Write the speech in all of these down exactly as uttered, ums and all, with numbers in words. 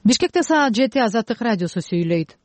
Бишкекте саат жети Азаттык радиосу сүйлөйт.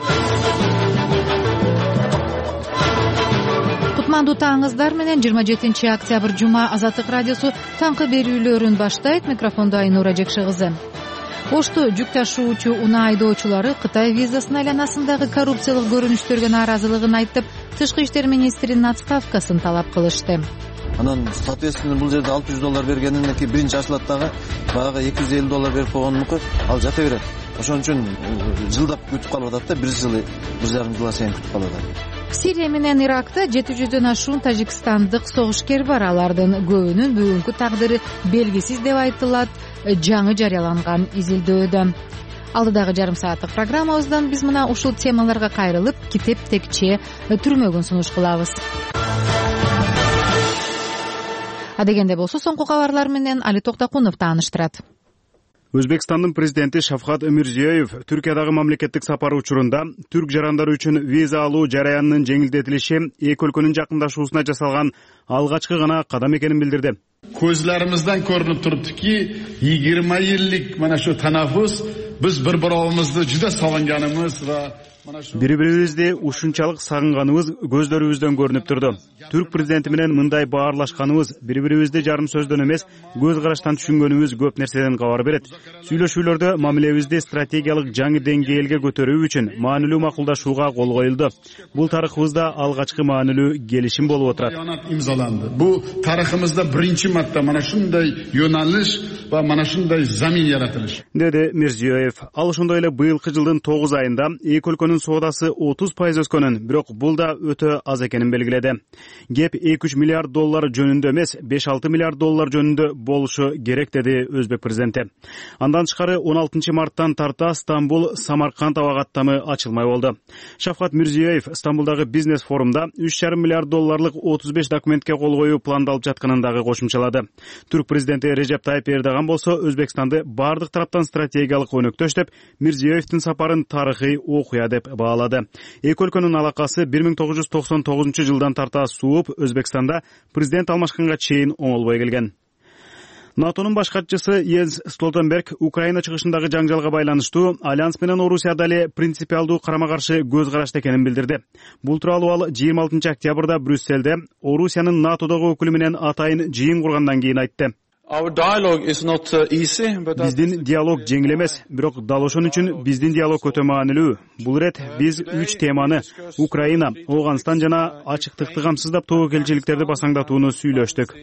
Кутмандуу таңыңыздар менен жыйырма жетинчи октябрь жума Азаттык радиосу таңкы берүүлөрүн баштайт. Микрофондо Айнура Жекши кызы. Ошто жүк ташуучу унаа айдоочулары Кытай визасынын айланасындагы коррупциялык көрүнүштөргө нааразылыгын айтып, тышкы иштер министринин отставкасын талап кылышты. Анан соответственно бул жерде алты жүз доллар бергенинен кийин биринчи ачылат дагы баягы эки жүз элүү доллар берип койгонунку ал жата берет. Ошон үчүн жылдап күтүп калып атат да, бир жыл, бир жарым жылга чейин күтүп калып атат. Сирия менен Иракта жети жүздөн ашуун тажикстандык согушкер бар. Алардын көбүнүн бүгүнкү тагдыры белгисиз деп айтылат жаңы жарыяланган изилдөөдө. Алдыдагы жарым сааттык программабыздан биз мына ушул темаларга кайрылып, китеп текче түрмөгүн сунуш кылабыз. Адегенде болсо соңку кабарлар менен Али Токтокунов тааныштырат. Өзбекстандын президенти Шавкат Мирзиёев Түркиядагы мамлекеттик сапары учурунда түрк жарандары үчүн виза алуу жараянынын жеңилдетилиши эки өлкөнүн жакындашуусуна жасалган алгачкы гана кадам экенин билдирди. Көзлөрүмүздөн көрүнүп туруптуки, жыйырма жылдык мына шу танаффус биз бири-бирибизди жуда сагынганыбыз ва бири-бирибизди ушунчалык сагынганыбыз көздөрүбүздөн көрүнүп турду. Түрк президенти менен мындай баарлашканыбыз, бири-бирибизди жарым сөздөн эмес, көз караштан түшүнгөнүбүз көп нерседен кабар берет. Сүйлөшүүлөрдө мамилебизди стратегиялык жаңы деңгээлге көтөрүү үчүн маанилүү макулдашууга кол коюлду. Бул тарыхыбызда алгачкы маанилүү келишим болуп отурат. Имзаланды. Бул тарыхыбызда биринчи марта мана шундай юналыш ва мана шундай замин яратылыш, деди Мирзиёев. Ал ошондой эле быйылкы жылдын тогуз айында эки өлкөнүн соодасы отуз пайыз өскөнүн, бирок бул да өтө аз экенин белгиледи. Геп эки үч миллиард доллар жөнүндө эмес, беш алты миллиард доллар жөнүндө болушу керек, деди Өзбек президенти. Андан тышкары он алтынчы марттан тарта Стамбул Самарканд аба каттамы ачылмай болду. Шавкат Мирзиёев Стамбулдагы бизнес форумда үч жарым миллиард долларлык отуз беш документке кол коюу пландалып жатканын дагы кошумчалады. Түрк президенти Режеп Тайып Эрдоган болсо Өзбекстанды бардык тараптан стратегиялык өнөктөш деп, Мирзиёевдин сапарын тарыхый окуя деп баалады. Эки өлкөнүн алакасы бир миң тогуз жүз токсон тогузунчу жылдан тарта сууп, Өзбекстанда президент алмашканга чейин оңолбой келген. НАТОнун баш катчысы Йенс Столтенберг Украина чыгышындагы жаңжалга байланыштуу Альянс менен Орусияда эле принципиалдуу карама-каршы көз карашта экенин билдирди. Бул тууралуу ал жыйырма алтынчы октябрда Брюсселде Орусиянын НАТОдогу өкүлү менен атайын жыйын кургандан кийин айтты. Биздин диалог жеңил эмес, бирок дал ошон үчүн биздин диалог өтө маанилүү. Бул ирет биз үч теманы — Украина, Ооганстан жана ачыктыкты камсыздап тобокелчиликтерди басаңдатууну сүйлөштүк,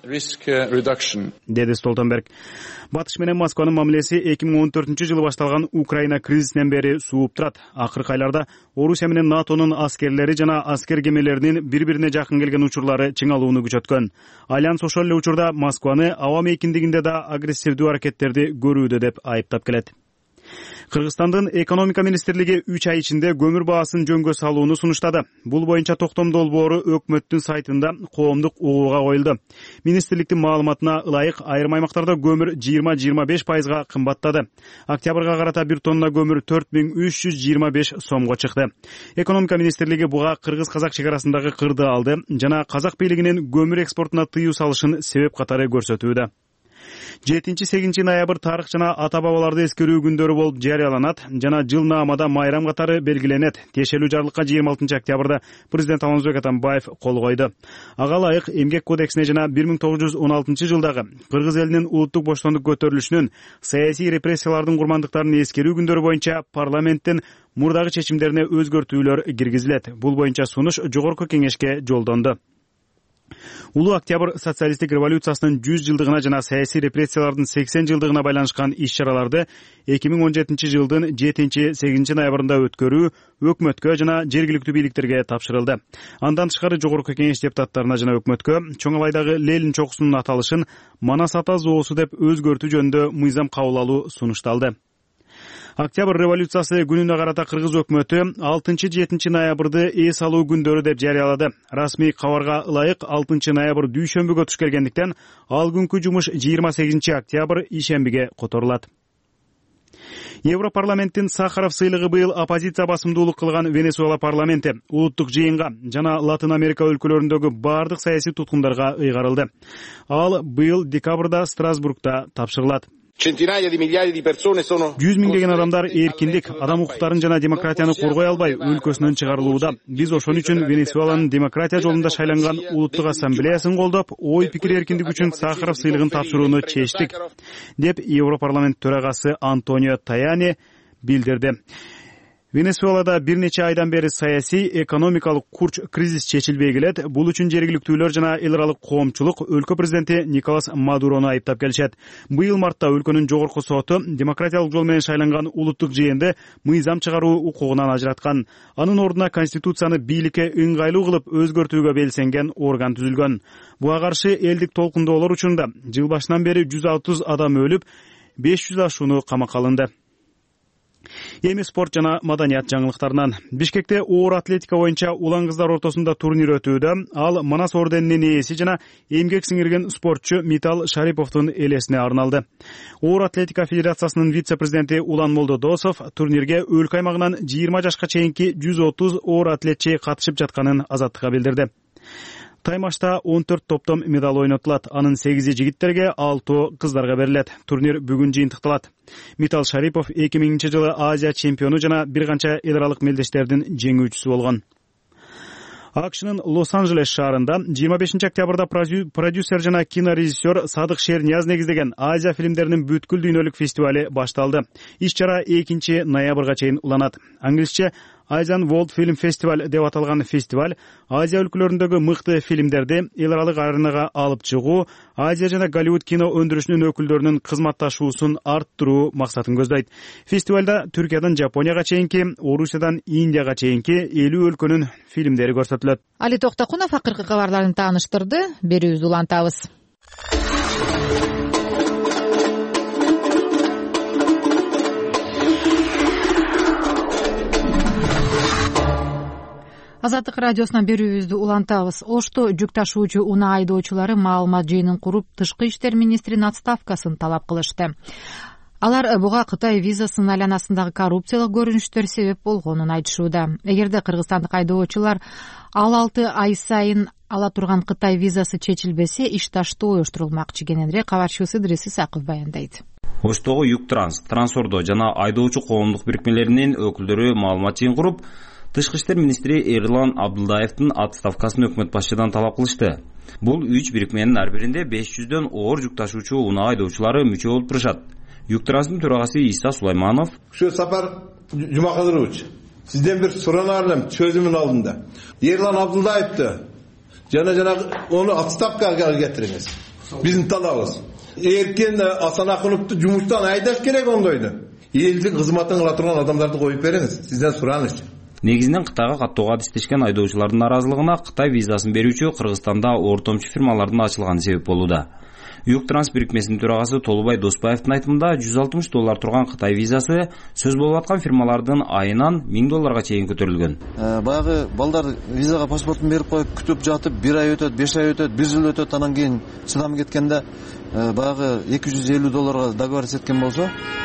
деди Столтенберг. Батыш менен Москванын мамилеси эки миң он төртүнчү жылы башталган Украина кризисинен бери сууп турат. Акыркы айларда Орусия менен НАТОнун аскерлери жана аскер кемелеринин бири-бирине жакын келген учурлары чыңалууну күчөткөн. Альянс ошол эле учурда Москваны аба мейкиндигинде да агрессивдүү аракеттерди көрүүдө деп айыптап келет. Кыргызстандын экономика министрлиги үч ай ичинде көмүр баасын жөнгө салууну сунуштады. Бул боюнча токтом долбоору өкмөттүн сайтында коомдук угууга коюлду. Министрликтин маалыматына ылайык, айрым аймактарда көмүр жыйырма — жыйырма беш пайызга кымбаттады. Октябрга карата бир тонна көмүр төрт миң үч жүз жыйырма беш сомго чыкты. Экономика министрлиги буга кыргыз-казак чек арасындагы кырды алды жана казак бийлигинин көмүр экспортуна тыюу салышын себеп катары көрсөтүүдө. жетинчи сегизинчи ноябрь тарых жана ата-бабаларды эскерүү күндөрү болуп жарыяланат жана жыл наамада майрам катары белгиленет. Тиешелүү жарлыкка жыйырма алтынчы октябрда президент Алмазбек Атамбаев кол койду. Ага ылайык эмгек кодексине жана бир миң тогуз жүз он алтынчы жылдагы кыргыз элинин улуттук боштондук көтөрүлүшүнүн саясий репрессиялардын курмандыктарын эскерүү күндөрү боюнча парламенттин мурдагы чечимдерине өзгөртүүлөр киргизилет. Бул боюнча сунуш жогорку кеңешке жолдонду. Улуу Октябрь социалисттик революциясынын жүз жылдыгына жана саясий репрессиялардын сексен жылдыгына байланышкан иш-чараларды эки миң он жетинчи жылдын жетинчи — сегизинчи ноябрында өткөрүү өкмөткө жана жергиликтүү бийликтерге тапшырылды. Андан тышкары жогорку кеңеш депутаттарына жана өкмөткө Чоңалайдагы Ленин чокусунун аталышын Манас ата зоосу деп өзгөртүү жөнүндө мыйзам кабыл алуу сунушталды. Октябрь революциясы күнүнө карата кыргыз өкмөтү алтынчы — жетинчи ноябрды эс алуу күндөрү деп жарыялады. Расмий кабарга ылайык алтынчы ноябрь дүйшөмбүгө туш келгендиктен ал күнкү жумуш жыйырма сегизинчи октябрь ишембиге которулат. Европарламенттин Сахаров сыйлыгы быйыл оппозиция басымдуулук кылган Венесуэла парламенти улуттук жыйынга жана Латын Америка өлкөлөрүндөгү бардык саясий туткундарга ыйгарылды. Ал быйыл декабрда Страсбургда тапшырылат. Centinaia di migliaia di persone sono жүз миңдеген адамдар эркиндик, адам укуктарын жана демократияны коргой албай өлкөсүнөн чыгарылууда. Биз ошон үчүн Венесуэланын демократия жолунда шайланган улуттук ассамблеясын колдоп, ой пикир эркиндик үчүн Сахаров сыйлыгын тапшырууну чечтик, деп Европарламент төрагасы Антонио Таяни билдирди. Венесуэлада бир нече айдан бери саясий, экономикалык курч кризис чечилбей келет. Бул үчүн жергиликтүүлөр жана эл аралык коомчулук өлкө президенти Николас Мадурону айыптап келишет. Быйыл мартта өлкөнүн жогорку соту демократиялык жол менен шайланган улуттук жыйынды мыйзам чыгаруу укугунан ажыраткан. Анын ордуна конституцияны бийликке ыңгайлуу кылып өзгөртүүгө белсенген орган түзүлгөн. Буга каршы элдик толкундоолор учурунда жыл башынан бери жүз отуз адам өлүп, беш жүз ашууну камакка алынды. Эми спорт жана маданият жаңылыктарынан. Бишкекте оор атлетика боюнча улан кыздар ортосунда турнир өтүүдө. Ал Манас орденинин ээси жана эмгек сиңирген спортчу Митал Шариповдун элесине арналды. Оор атлетика федерациясынын вице-президенти Улан Молдодосов турнирге өлкө аймагынан жыйырма жашка чейинки жүз отуз оор атлетчи катышып жатканын Азаттыкка билдирди. Таймашта он төрт топтом медал ойнотулат. Анын сегизи жигиттерге, алтоо кыздарга берилет. Турнир бүгүн жыйынтыкталат. Митал Шарипов эки миңинчи жылы Азия чемпиону жана бир канча эл аралык мелдештердин жеңүүчүсү болгон. АКШнын Лос-Анджелес шаарында жыйырма бешинчи октябрда продюсер жана кинорежиссер Садык Шернияз негиздеген Азия фильмдеринин бүткүл дүйнөлүк фестивали башталды. Иш-чара экинчи ноябрга чейин уланат. Англисче Asian World Film Festival деп аталган фестиваль Азия өлкөлөрүндөгү мыкты фильмдерди эл аралык аренага алып чыгуу, Азия жана Голливуд кино өндүрүшүнүн өкүлдөрүнүн кызматташуусун арттыруу максатын көздөйт. Фестивалда Түркиядан Жапонияга чейинки, Орусиядан Индияга чейинки элүү өлкөнүн фильмдери көрсөтүлөт. Али Токтокунов акыркы кабарларын тааныштырды. Берүүбүздү улантабыз. Азаттык радиосунан берүүбүздү улантабыз. Ошто жүк ташуучу унаа айдоочулары маалымат жыйынын куруп, тышкы иштер министринин отставкасын талап кылышты. Алар буга Кытай визасынын айланасындагы коррупциялык көрүнүштөр себеп болгонун айтышууда. Эгерде кыргызстандык айдоочулар ал алты ай сайын ала турган Кытай визасы чечилбесе, иш таштоо уюштурулмакчы. Кененирээк кабарчыбыз Идрис Исаков баяндайт. Оштогу Юктранс, Трансордо жана айдоочу коомдук бирикмелеринин өкүлдөрү маалымат жыйын куруп, Тышкы иштер министри Эрлан Абдылдаевдин отставкасын өкмөт башчыдан талап кылышты. Бул үч бирикменин ар биринде беш жүздөн оор жүк ташуучу унаа айдоочулары мүчө болуп турушат. Юктранстын төрагасы Иса Сулайманов: "Şu Сапар Жумакадырович, сизден бир суранарлым чөзүмүн алдында. Эрлан Абдылдаевди жана жана onu отставкага кетириңиz. Биздин талабыбыз. Эркен Асанакуновду жумуштан айдаш керек ондойду. Элдин кызматын кыла турган адамдарды коюп бериңиз. Сизден сураныч." Негизинен Кытайга каттоого адистешкен айдоочулардын наразылыгына Кытай визасын берүүчү Кыргызстанда ортомчу фирмалардын ачылганы себеп болууда. Юктранс бирикмесинин төрагасы Толубай Доспаевдин айтымында жүз алтымыш доллар турган Кытай визасы сөз болуп аткан фирмалардын айынан миң долларга чейин көтөрүлгөн. Баягы балдар визага паспортун берип коюп күтүп жатып, бир ай өтөт, беш ай өтөт, бир жыл өтөт, анан кийин чыдам кеткенде баягы эки жүз элүү долларга договориться эткен болсо,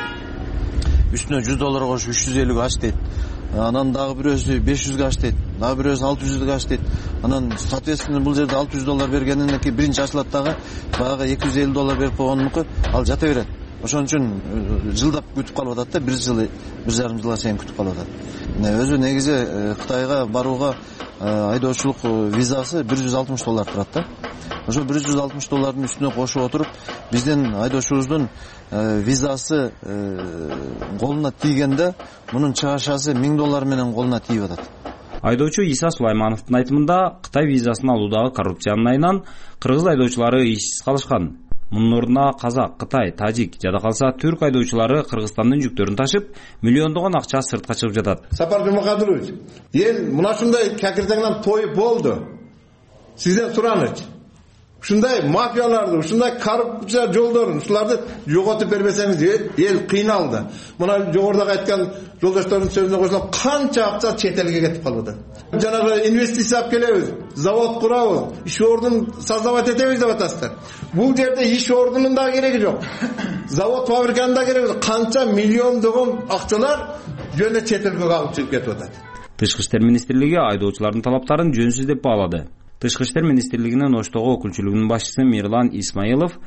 үстүнө жүз доллар кошуп үч жүз элүүгө ач дейт. Анан дагы бирөөсү беш жүзгө аш дейт. Дагы бирөөсү алты жүзгө аш дейт. Анан соответственно бул жерде алты жүз доллар бергенинен кийин биринчи ачылат дагы баягы эки жүз элүү доллар берип койгонунку ал жата берет. Ошон үчүн жылдап күтүп калып атат да, бир жыл, бир жарым жылга чейин күтүп калып атат. Өзү негизи Кытайга барууга айдоочулук визасы бир жүз алтымыш доллар турат да. Ошо бир жүз алтымыш доллардын үстүнө кошуп отуруп, биздин айдоочубуздун визасы колуна тийгенде мунун чыгашасы миң доллар менен колуна тийип атат. Айдоочу Иса Сулаймановдун айтымында Кытай визасын алуудагы коррупциянын айынан кыргыз айдоочулары ишсиз калышкан. Мунун ордуна казак, кытай, тажик, жада калса түрк айдоочулары Кыргызстандын жүктөрүн ташып, миллиондогон акча сыртка чыгып жатат. Сапар Жумакадырович, эл мына ушундай кекиртеңден тоюп болду. Сизден сураныч. Ушундай мафияларды, ушундай коррупция жолдорун, ушуларды жоготуп бербесеңиз эл кыйналды. Мына жогоруда айткан жолдоштордун сөзүнө кошулуп, канча акча чет элге кетип калды. Жанагы инвестиция алып келебиз, завод курабыз, иш ордун создавать этебиз деп атасыздар. Бул жерде иш ордунун да кереги жок. Завод фабриканын да кереги жок. Канча миллиондогон акчалар жөнө чет элге алып чыгып кетип атат. Тышкы иштер министрлиги айдоочулардын талаптарын жөнсүз деп баалады. Тышкы иштер министрлигинин Оштогу өкүлчүлүгүнүн башчысы Мирлан Исмаилов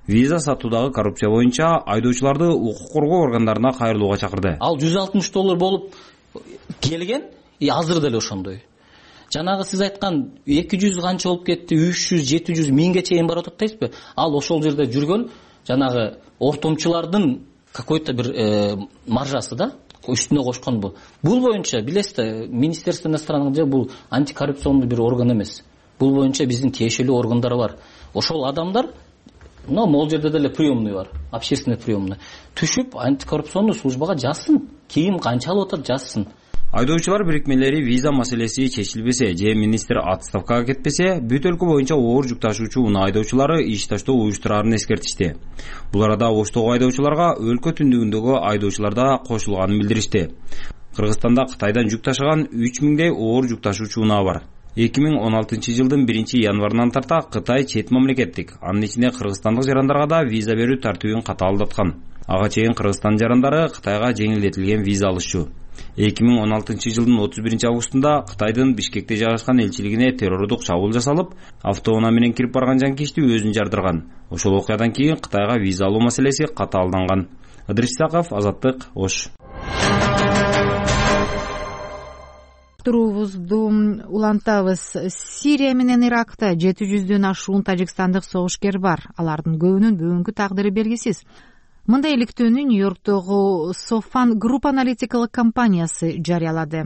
виза сатуудагы коррупция боюнча айдоочуларды укук коргоо органдарына кайрылууга чакырды. Ал жүз алтымыш доллар болуп келген, и азыр деле ошондой. Жанагы сиз айткан эки жүз канча болуп кетти, үч жүз, жети жүз, миңге чейин барып атат дейсизби? Ал ошол жерде жүргөн жанагы ортомчулардын какой-то бир э, маржасы да үстүнө кошкон бул. Бул боюнча билесиз, Министерство иностранных дел бул антикоррупционный бир орган эмес. Бул боюнча биздин тиешелүү органдар бар. Ошол адамдар, но могул жерде деле приемный бар, общественный приемный. Түшүп антикоррупционный службага жазсын. Кийин канча алып атат жазсын. Айдоочулар бирикмелери виза маселеси чечилбесе же министр отставкага кетпесе, бүт өлкө боюнча оор жүк ташуучу унаа айдоочулары иш таштоо уюштурарын эскертишти. Бул арада Оштогу айдоочуларга өлкө түндүгүндөгү айдоочулар да кошулганын билдиришти. Кыргызстанда Кытайдан жүк ташыган үч миңдей оор жүк ташуучу унаа бар. эки миң он алтынчы жылдын биринчи январынан тарта Кытай чет мамлекеттик, анын ичинде кыргызстандык жарандарга да виза берүү тартибин катаалдаткан. Ага чейин Кыргызстан жарандары Кытайга жеңилдетилген виза алышчу. эки миң он алтынчы жылдын отуз биринчи августунда Кытайдын Бишкекте жайгашкан элчилигине террордук чабуул жасалып, автоунаа менен кирип барган жанкечти өзүн жардырган. Ошол окуядан кийин Кытайга виза алуу маселеси катаалданган. Ыдырыс Исаков, Азаттык, Ош. Турубузду улантабыз. Сирия менен Иракта жети жүздөн ашуун тажикстандык согушкер бар. Алардын көбүнүн бүгүнкү тагдыры белгисиз. Мындай иликтөөнү Нью-Йорктогу Sofan Group аналитикалык компаниясы жарыялады.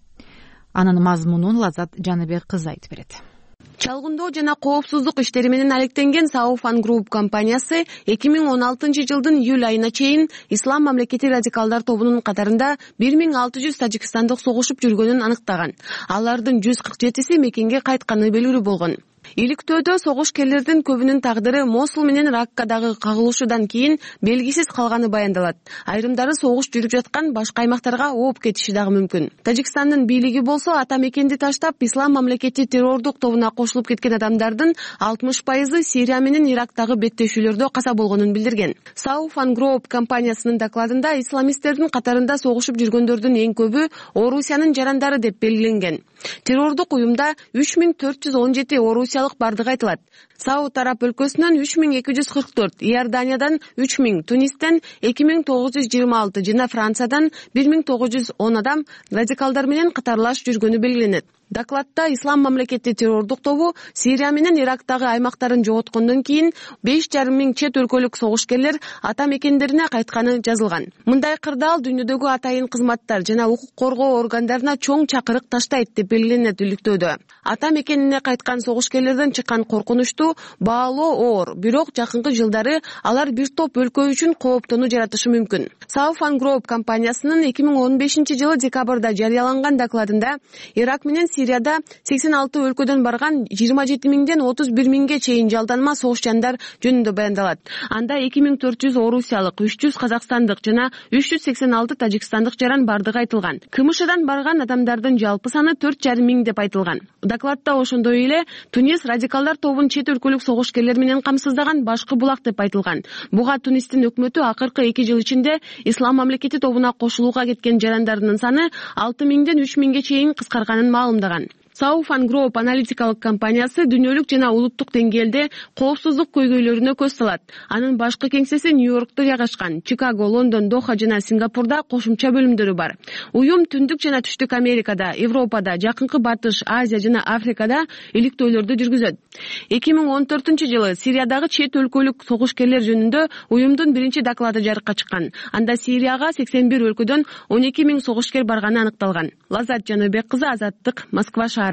Анын мазмунун Лазат Жаныбек кызы айтып берет. Чалгындоо жана коопсуздук иштери менен алектенген Sofan Group компаниясы эки миң он алтынчы жылдын июль айына чейин Ислам мамлекети радикалдар тобунун катарында бир миң алты жүз тажикстандык согушуп жүргөнүн аныктаган. Алардын жүз кырк жетиси мекенге кайтканы белгилүү болгон. Иликтөөдө согушкерлердин көбүнүн тагдыры Мосул менен Раккадагы кагылышуудан кийин белгисиз калганы баяндалат. Айрымдары согуш жүрүп жаткан башка аймактарга ооп кетиши дагы мүмкүн. Тажикстандын бийлиги болсо ата мекенди таштап Ислам мамлекети террордук тобуна кошулуп кеткен адамдардын алтымыш пайызы Сирия менен Ирактагы беттешүүлөрдө каза болгонун билдирген. Sofan Group компаниясынын докладында исламисттердин катарында согушуп жүргөндөрдүн эң көбү Орусиянын жарандары деп белгиленген. Террордук уюмда үч миң төрт жүз он жети орусиялык бардыгы айтылат. Сауд Араб өлкөсүнөн үч миң эки жүз кырк төрт, Иорданиядан үч миң, Тунистен эки миң тогуз жүз жыйырма алты жана Франциядан бир миң тогуз жүз он адам радикалдар менен катарлаш жүргөнү белгиленет. Докладта Ислам мамлекети террордук тобу Сирия менен Ирактагы аймактарын жоготкондон кийин беш жарым миң чет өлкөлүк согушкерлер ата мекендерине кайтканы жазылган. Мындай кырдаал дүйнөдөгү атайын кызматтар жана укук коргоо органдарына чоң чакырык таштайт деп белгиленет иликтөөдө. Ата мекенине кайткан согушкерлерден чыккан коркунучту баалоо оор, бирок жакынкы жылдары алар бир топ өлкө үчүн кооптону жаратышы мүмкүн. Sofan Group компаниясынын эки миң он бешинчи жылы декабрда жарыяланган докладында Ирак менен Сирияда сексен алты өлкөдөн барган жыйырма жети миңден отуз бир миңге чейин жалданма согушчандар жөнүндө баяндалат. Анда эки миң төрт жүз орусиялык, үч жүз казакстандык жана үч жүз сексен алты тажикстандык жаран бардыгы айтылган. КМШдан барган адамдардын жалпы саны төрт жарым миң деп айтылган. Докладта ошондой эле Тунис радикалдар тобун чет өлкөлүк согушкерлер менен камсыздаган башкы булак деп айтылган. Буга Тунистин өкмөтү акыркы эки жыл ичинде Ислам мамлекети тобуна кошулууга кеткен жарандардын саны алты миңден үч миңге чейин кыскарганын маалымдаган. Sofan Group аналитикалык компаниясы дүйнөлүк жана улуттук деңгээлде коопсуздук көйгөйлөрүнө көз салат. Анын башкы кеңсеси Нью-Йоркто жайгашкан. Чикаго, Лондон, Доха жана Сингапурда кошумча бөлүмдөрү бар. Уюм түндүк жана түштүк Америкада, Европада, Жакынкы Батыш, Азия жана Африкада иликтөөлөрдү жүргүзөт. эки миң он төртүнчү жылы Сириядагы чет өлкөлүк согушкерлер жөнүндө уюмдун биринчи доклады жарыкка чыккан. Анда Сирияга сексен бир өлкөдөн он эки миң согушкер барганы аныкталган. Лазат Жаныбек кызы, Азаттык, Москва шаары.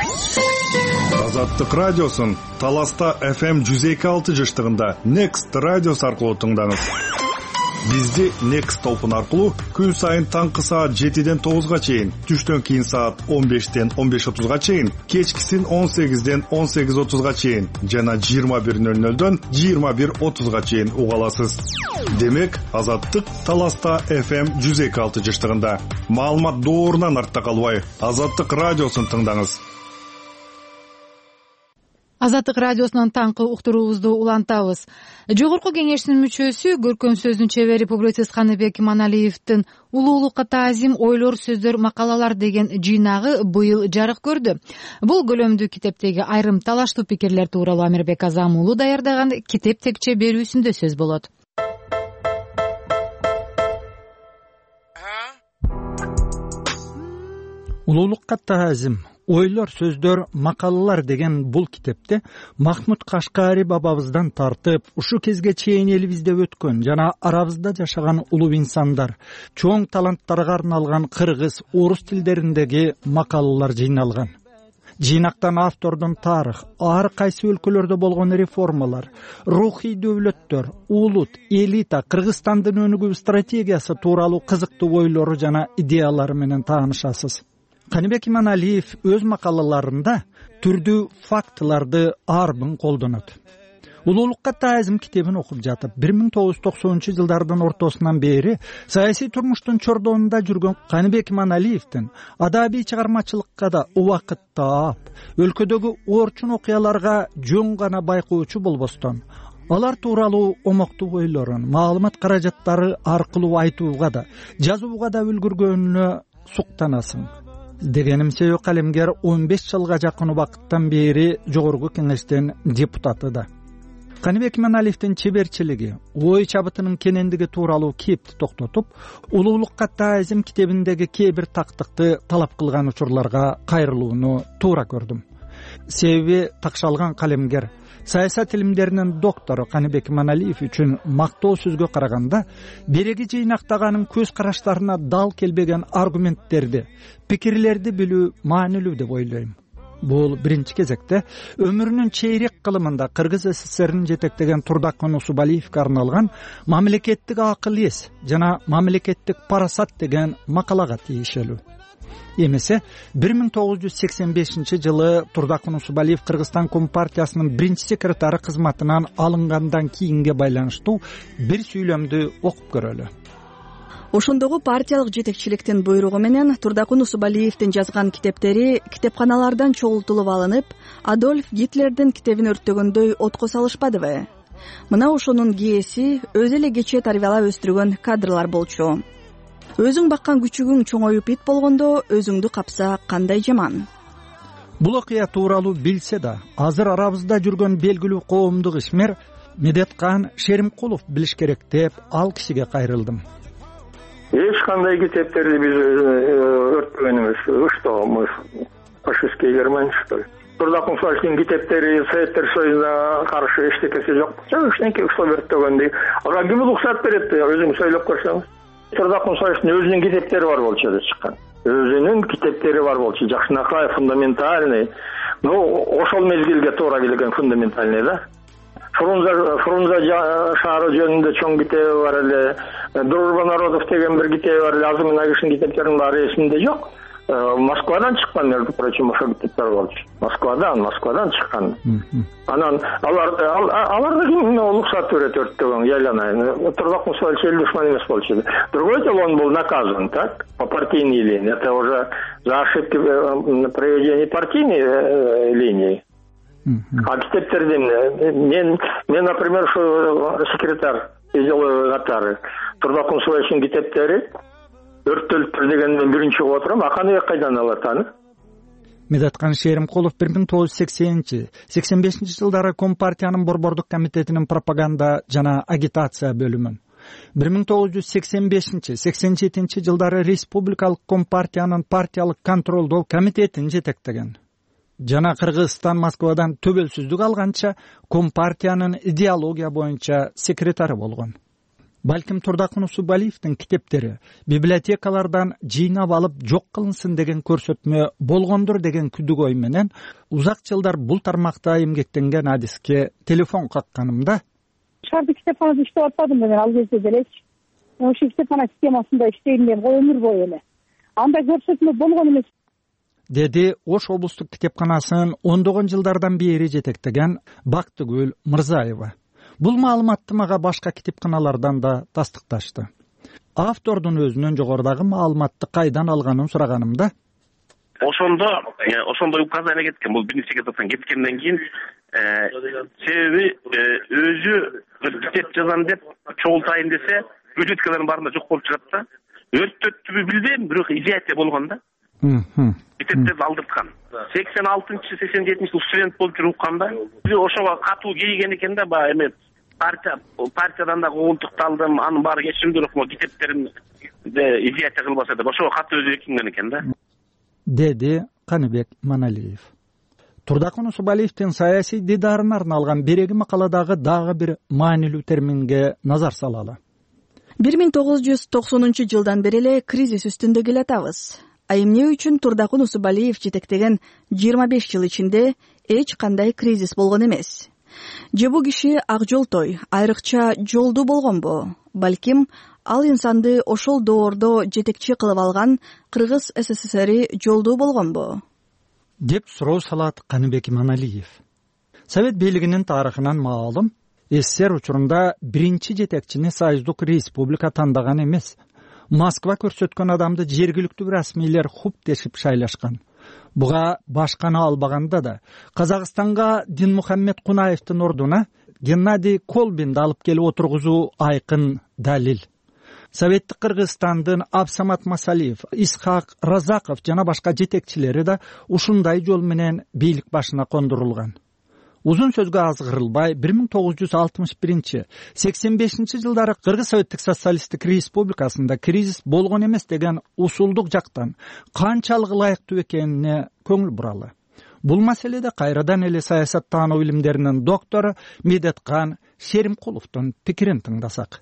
Азаттык радиосун Таласта эф эм жүз эки алты жыштыгында Next радиос аркылуу тыңдаңыз. Бизди Next толкун аркылуу күн сайын таңкы саат жетиден тогузга чейин, түштөн кийин саат он бештен он беш отузга чейин, кечкисин он сегизден он сегиз отузга чейин жана жыйырма бир нөл нөлдөн жыйырма бир отузга чейин уга аласыз. Демек, Азаттык Таласта эф эм жүз эки алты жыштыгында. Маалымат доорунан артта калбай, Азаттык радиосун тыңдаңыз. Азаттык радиосунун таңкы уктуруубузду улантабыз. Жогорку кеңештин мүчөсү, көркөм сөздүн чебери публицист Каныбек Иманалиевдин «Улуулукка таазим ойлор, сөздөр, макалалар» деген жыйнагы быйыл жарык көрдү. Бул көлөмдүү китептеги айрым талаштуу пикирлер тууралуу Амирбек Азам уулу даярдаган китеп текче берүүсүндө сөз болот. Улуулукка таазим, ойлор, сөздөр, макалалар деген бул китепте Махмуд Кашкари бабабыздан тартып, ушу кезге чейин элибизде өткөн жана арабызда жашаган улуу инсандар, чоң таланттарга арналган кыргыз, орус тилдериндеги макалалар жыйналган. Жыйнактан автордун тарых, ар кайсы өлкөлөрдө болгон реформалар, рухий дөөлөттөр, улут, элита, Кыргызстандын өнүгүү стратегиясы тууралуу кызыктуу ойлору жана идеялары менен таанышасыз. Каныбек Иманалиев өз макалаларында түрдүү фактыларды арбын колдонот. Улуулукка таазим китебин окуп жатып, бир миң тогуз жүз токсонунчу жылдардын ортосунан бери саясий турмуштун чордонунда жүргөн Каныбек Иманалиевдин адабий чыгармачылыкка да убакыт таап, өлкөдөгү орчун окуяларга жөн гана байкоочу болбостон, алар тууралуу омоктуу ойлорун, маалымат каражаттары аркылуу айтууга да, жазууга да үлгүргөнүнө суктанасың. Дегеним себеп калемгер он беш жылга жакын убакыттан бери жогорку кеңештин депутаты да. Каныбек Иманалиевдин чеберчилиги, ой чабытынын кенендиги тууралуу кепти токтотуп, улуулукка таазим китебиндеги кээ бир тактыкты талап кылган учурларга кайрылууну туура көрдүм. Себеби такшалган калемгер, саясат илимдеринин доктору Каныбек Иманалиев үчүн мактоо сөзгө караганда береги жыйнактаганын көз караштарына дал келбеген аргументтерди, пикирлерди билүү маанилүү деп ойлойм. Бул биринчи кезекте өмүрүнүн чейрек кылымында Кыргыз СССРин жетектеген Турдакын Усубалиевге арналган «Мамлекеттик акыл эс» жана «Мамлекеттик парасат» деген макалага тийишелүү. Эмесе бир миң тогуз жүз сексен бешинчи жылы Турдакын Усубалиев Кыргызстан Компартиясынын биринчи секретары кызматынан алынгандан кийинге байланыштуу бир сүйлөмдү окуп көрөлү. Ошондогу партиялык жетекчиликтин буйругу менен Турдакын Усубалиевдин жазган китептери китепканалардан чогултулуп алынып, Адольф Гитлердин китебин өрттөгөндөй отко салышпадыбы? Мына ошонун кээси өзү эле кечээ тарбиялап өстүргөн кадрлар болчу. Өзүң баккан күчүгүң чоңоюп ит болгондо өзүңдү капса кандай жаман. Бул окуя тууралуу билсе да, азыр арабызда жүргөн белгилүү коомдук ишмер Медеткан Шеримкулов билиш керек деп ал кишиге кайрылдым. Эч кандай китептерди биз өрттөгөнүбүз, что мы фашистские Германия, что ли? Турдакын Усубалиевдин китептери Советтер Союзуна каршы эчтекеси жок. Эчтеке уктап өрттөгөндөй. Ага ким уруксат берет, өзүң сүйлөп көрсөңүз. Турдакын Усубалиевдин өзүнүн китептери бар болчу деп чыккан. Өзүнүн китептери бар болчу, жакшынакай, фундаментальный. Ну, ошол мезгилге туура келген фундаментальный да. Фрунзе Фрунзе шаары жөнүндө чоң китеби бар эле. Дружба народов деген бир китеби бар эле. Азыр мына кишинин китептеринин баары эсимде жок. Москвадан чыккан, между прочим, ошол китептер болчу. Москвадан, Москвадан чыккан. Анан алар аларда ким уруксат берет өрттөгөн, яйланайын. Турдакын Усубалиев эл душман эмес болчу. Другой дело, он был наказан, так, по партийной линии. Это уже за ошибки проведения партийной линии. А китептерден мен, мен, например, что секретарь делаю катары. Турдакын Усубалиевдин китептери өрттөлүптүр дегенден биринчи болуп отурам. Аканы кайдан алат аны? Медеткан Шеримкулов бир миң тогуз жүз сексенинчи сексен бешинчи жылдары Компартиянын борбордук комитетинин пропаганда жана агитация бөлүмүн, бир миң тогуз жүз сексен бешинчи сексен жетинчи жылдары Республикалык Компартиянын партиялык контролдоо комитетин жетектеген жана Кыргызстан Москвадан төбөлсүздүк алганча Компартиянын идеология боюнча секретары болгон. Балким Турдакын Усубалиевдин китептери библиотекалардан жыйнап алып жок кылынсын деген көрсөтмө болгондур деген күдүгөй менен узак жылдар бул тармакта эмгектенген адиске телефон какканымда шаардык китепканада иштеп атпадым мен ал кезде делечи. Ошо китепкана системасында иштейм мен өмүр бою эле. Андай көрсөтмө болгон эмес, деди Ош облустук китепканасынын ондогон жылдардан бери жетектеген Бактыгүл Мырзаева. Бул маалыматты мага башка китепканалардан да тастыкташты. Автордун өзүнүн жогорудагы маалыматты кайдан алганын сураганымда ошондо ошондой указание кеткен. Бул биринчи кетаттан кеткенден кийин себеби өзү китеп жазам деп чогултайын десе бюджеткалардын баарында жок болуп чыгат да. Өрттөттүбү билбейм, бирок изиятия болгон да. Китептерди алдырткан. сексен алтынчы сексен жетинчи жыл студент болуп жүрүп укканда ошого катуу кейген экен да, баягы эме партия партиядан да куугунтукталдым, анын баары кечиримдүү окума китептеримди изиятия кылбаса деп ошого катуу өзү бекинген экен да, деди Каныбек Маналиев. Турдакун Усубалиевдин саясий дидарына арналган береги макаладагы дагы бир маанилүү терминге назар салалы. бир миң тогуз жүз токсонунчу жылдан бери эле кризис үстүндө келатабыз. А эмне үчүн Турдакун Усубалиев жетектеген жыйырма беш жыл ичинде эч кандай кризис болгон эмес? Же бул киши ак жолтой, айрыкча жолдуу болгонбу? Балким ал инсанды ошол доордо жетекчи кылып алган Кыргыз СССРи жолдуу болгонбу? деп суроо салат Каныбек Маналиев. Совет бийлигинин тарыхынан маалым, СССР учурунда биринчи жетекчини Союздук Республика тандаган эмес. Москва көрсөткөн адамды жергиликтүү расмийлер хуптешип шайлашкан. Буга башканы албаганда да Казакстанга Динмухаммед Кунаевдин ордуна Геннадий Колбинди алып келип отургузуу айкын далил. Советтик Кыргызстандын Абсамат Масалиев, Исхак Разаков жана башка жетекчилери да ушундай жол менен бийлик башына кондурулган. Узун сөзгө азгырылбай бир миң тогуз жүз алтымыш биринчи сексен бешинчи жылдары Кыргыз Советтик Социалисттик Республикасында кризис болгон эмес деген усулдук жактан канчалык ылайыктуу экенине көңүл буралы. Бул маселеде кайрадан эле саясаттануу илимдеринин доктору Медеткан Шеримкуловдун пикирин тыңдасак.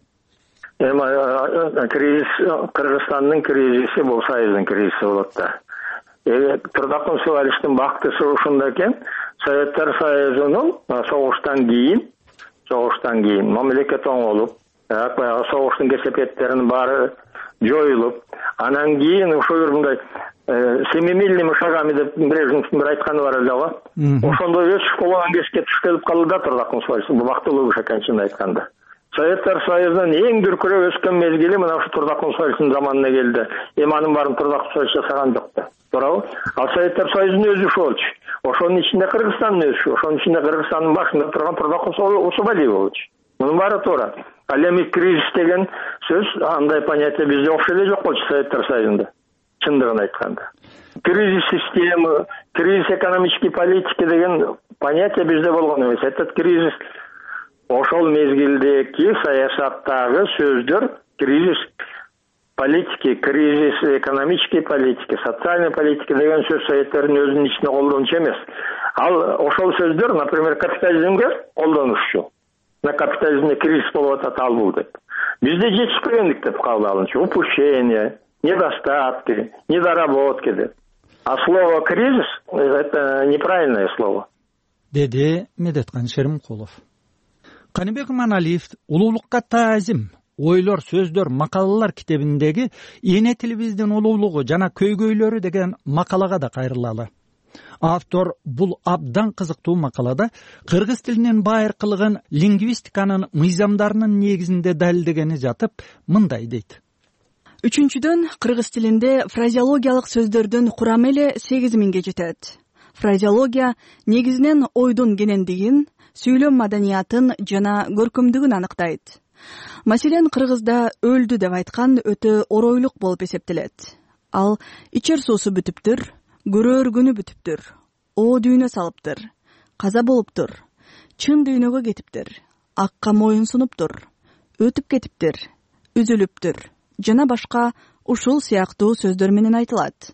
Эми кризис Кыргызстандын кризиси бул Союздун кризиси болот да. Турдакун Усубалиевдин бактысы ушунда экен. Советтер Союзунун согуштан кийин, согуштан кийин мамлекет оңолуп, баягы согуштун кесепеттеринин баары жоюлуп, анан кийин ушул мындай семимильными шагами деп Брежневдин бир айтканы бар эле го. Ошондой өсүп болгон кеске туш келип калды да Турдакун Усубалиев. Бул бактылуу иш экен чынын айтканда. Советтер Союзунун эң дүркүрөп өскөн мезгили мына ушу Турдакун Усубалиевдин заманына келди. Эми анын баарын Турдакун Усубалиев жасаган жок да. Туурабы? Ал Советтер Союзунун өсүшү болчу. Ошонун ичинде Кыргызстандын өсүшү, ошонун ичинде Кыргызстандын башында турган Турдакун Усубалиев болчу. Мунун баары туура. Ал эми кризис деген сөз андай понятие бизде окшой эле жок болчу Советтер Союзунда. Чындыгын айтканда. Кризис системы, кризис экономической политики деген понятие бизде болгон эмес. Этот кризис ошол мезгилдеги саясаттагы сөздөр кризис политики, кризис экономической политики, социальной политики деген сөз Советтердин өзүнүн ичинде колдончу эмес. Ал ошол сөздөр, например, капитализмге колдонушчу. На капитализмде кризис болуп атат ал бул деп. Бизде жетишпегендик деп кабыл алынчу. Упущение, недостатки, недоработки деп. А слово кризис — это неправильное слово. Деди Медеткан Шеримкулов. Каныбек Маналиев улуулукка таазим, ойлор, сөздөр, макалалар китебиндеги эне тилибиздин улуулугу жана көйгөйлөрү деген макалага да кайрылалы. Автор бул абдан кызыктуу макалада кыргыз тилинин байыркылыгын лингвистиканын мыйзамдарынын негизинде далилдегени жатып, мындай дейт. Үчүнчүдөн, кыргыз тилинде фразеологиялык сөздөрдүн курамы эле сегиз миңге жетет. Фразеология негизинен ойдун кенендигин, сүйлөм маданиятын жана көркөмдүгүн аныктайт. Маселен, кыргызда өлдү деп айткан өтө оройлук болуп эсептелет. Ал ичер суусу бүтүптүр, көрөр күнү бүтүптүр, оо дүйнө салыптыр, каза болуптур, чын дүйнөгө кетиптир, акка моюн сунуптур, өтүп кетиптир, үзүлүптүр жана башка ушул сыяктуу сөздөр менен айтылат.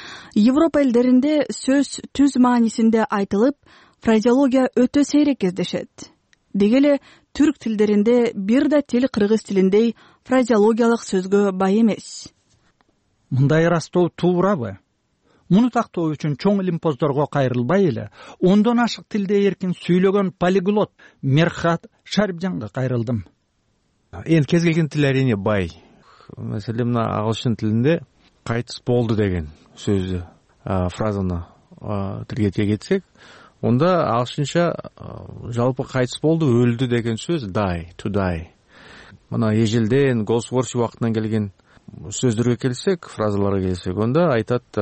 Европа элдеринде сөз түз маанисинде айтылып, фразеология өтө сейрек кездешет. Деги эле түрк тилдеринде бир да тил кыргыз тилиндей фразеологиялык сөзгө бай эмес. Мындай ырастоо туурабы? Муну тактоо үчүн чоң илимпоздорго кайрылбай эле, ондон ашык тилде эркин сүйлөгөн полиглот Мерхат Шарипжанга кайрылдым. Эми кез келген тил әрине бай. Маселен, мына агылшын тилинде кайтыс болду деген сөздү, фразаны тилге тиек этсек, онда агылшынча жалпы кайтыс болду, өлдү деген сөз die, to die. Мына ежелден Голсворси убактынан келген сөздөргө келсек, фразаларга келсек, онда айтат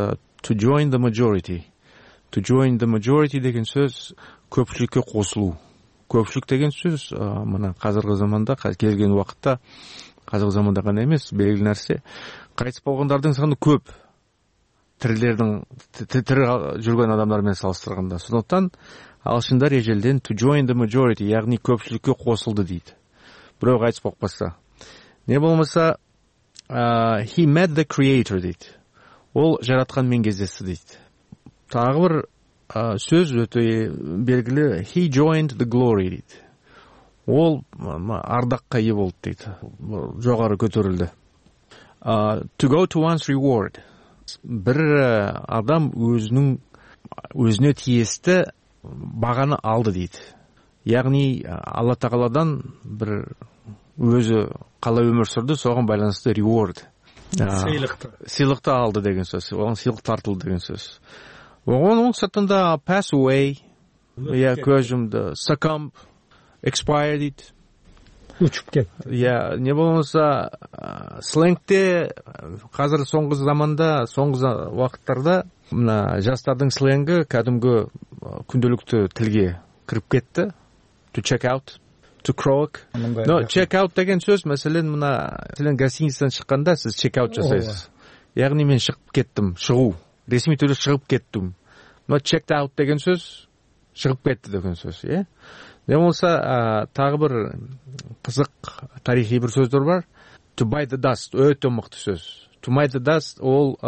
to join the majority. To join the majority деген сөз көпшілікке қосылу. Көпшілік деген сөз мына қазіргі заманда, келген уақытта, қазіргі заманда ғана емес, белгілі нәрсе, қайтыс болғандардың саны көп. Тірілердің тірі жүрген адамдармен салыстырғанда. Сондықтан ағылшындар ежелден to join the majority, яғни көпшілікке қосылды дейді. Біреу қайтыс болып қалса. Не болмаса uh, he met the creator дейді. Ол жаратқанмен кездесті дейді. Тағы бір uh, сөз өте белгілі, he joined the glory дейді. Ол ардаққа ие болды дейді. Жоғары көтерілді. Uh, to go to one's reward. Бір адам өзінің өзіне тиесті бағаны алды дейді. Яғни Алла тағаладан бір өзі қалай өмір сүрді, соған байланысты reward. Сыйлықты. Сыйлықты алды деген сөз. Оған сыйлық тартылды деген сөз. Оған сыртында pass away, я көз жұмды, succumb, expire дейді. Өчіп кетті. Я, не болмаса, сленгте қазір соңғы заманда, соңғы уақыттарда мына жастардың сленгі кәдімгі күнделікті тілге кіріп кетті. To check out, to croak. No, check out деген сөз, мәселен, мына мәселен гостиницадан шыққанда сіз check out жасайсыз. Яғни мен шығып кеттім, шығу. Ресми түрде шығып кеттім. Но checked out деген сөз, шығып кетті деген сөз, е? Не болса, тағы бір қызық тарихи бір сөздер бар. To bite the dust, өте мықты сөз. To bite the dust, ол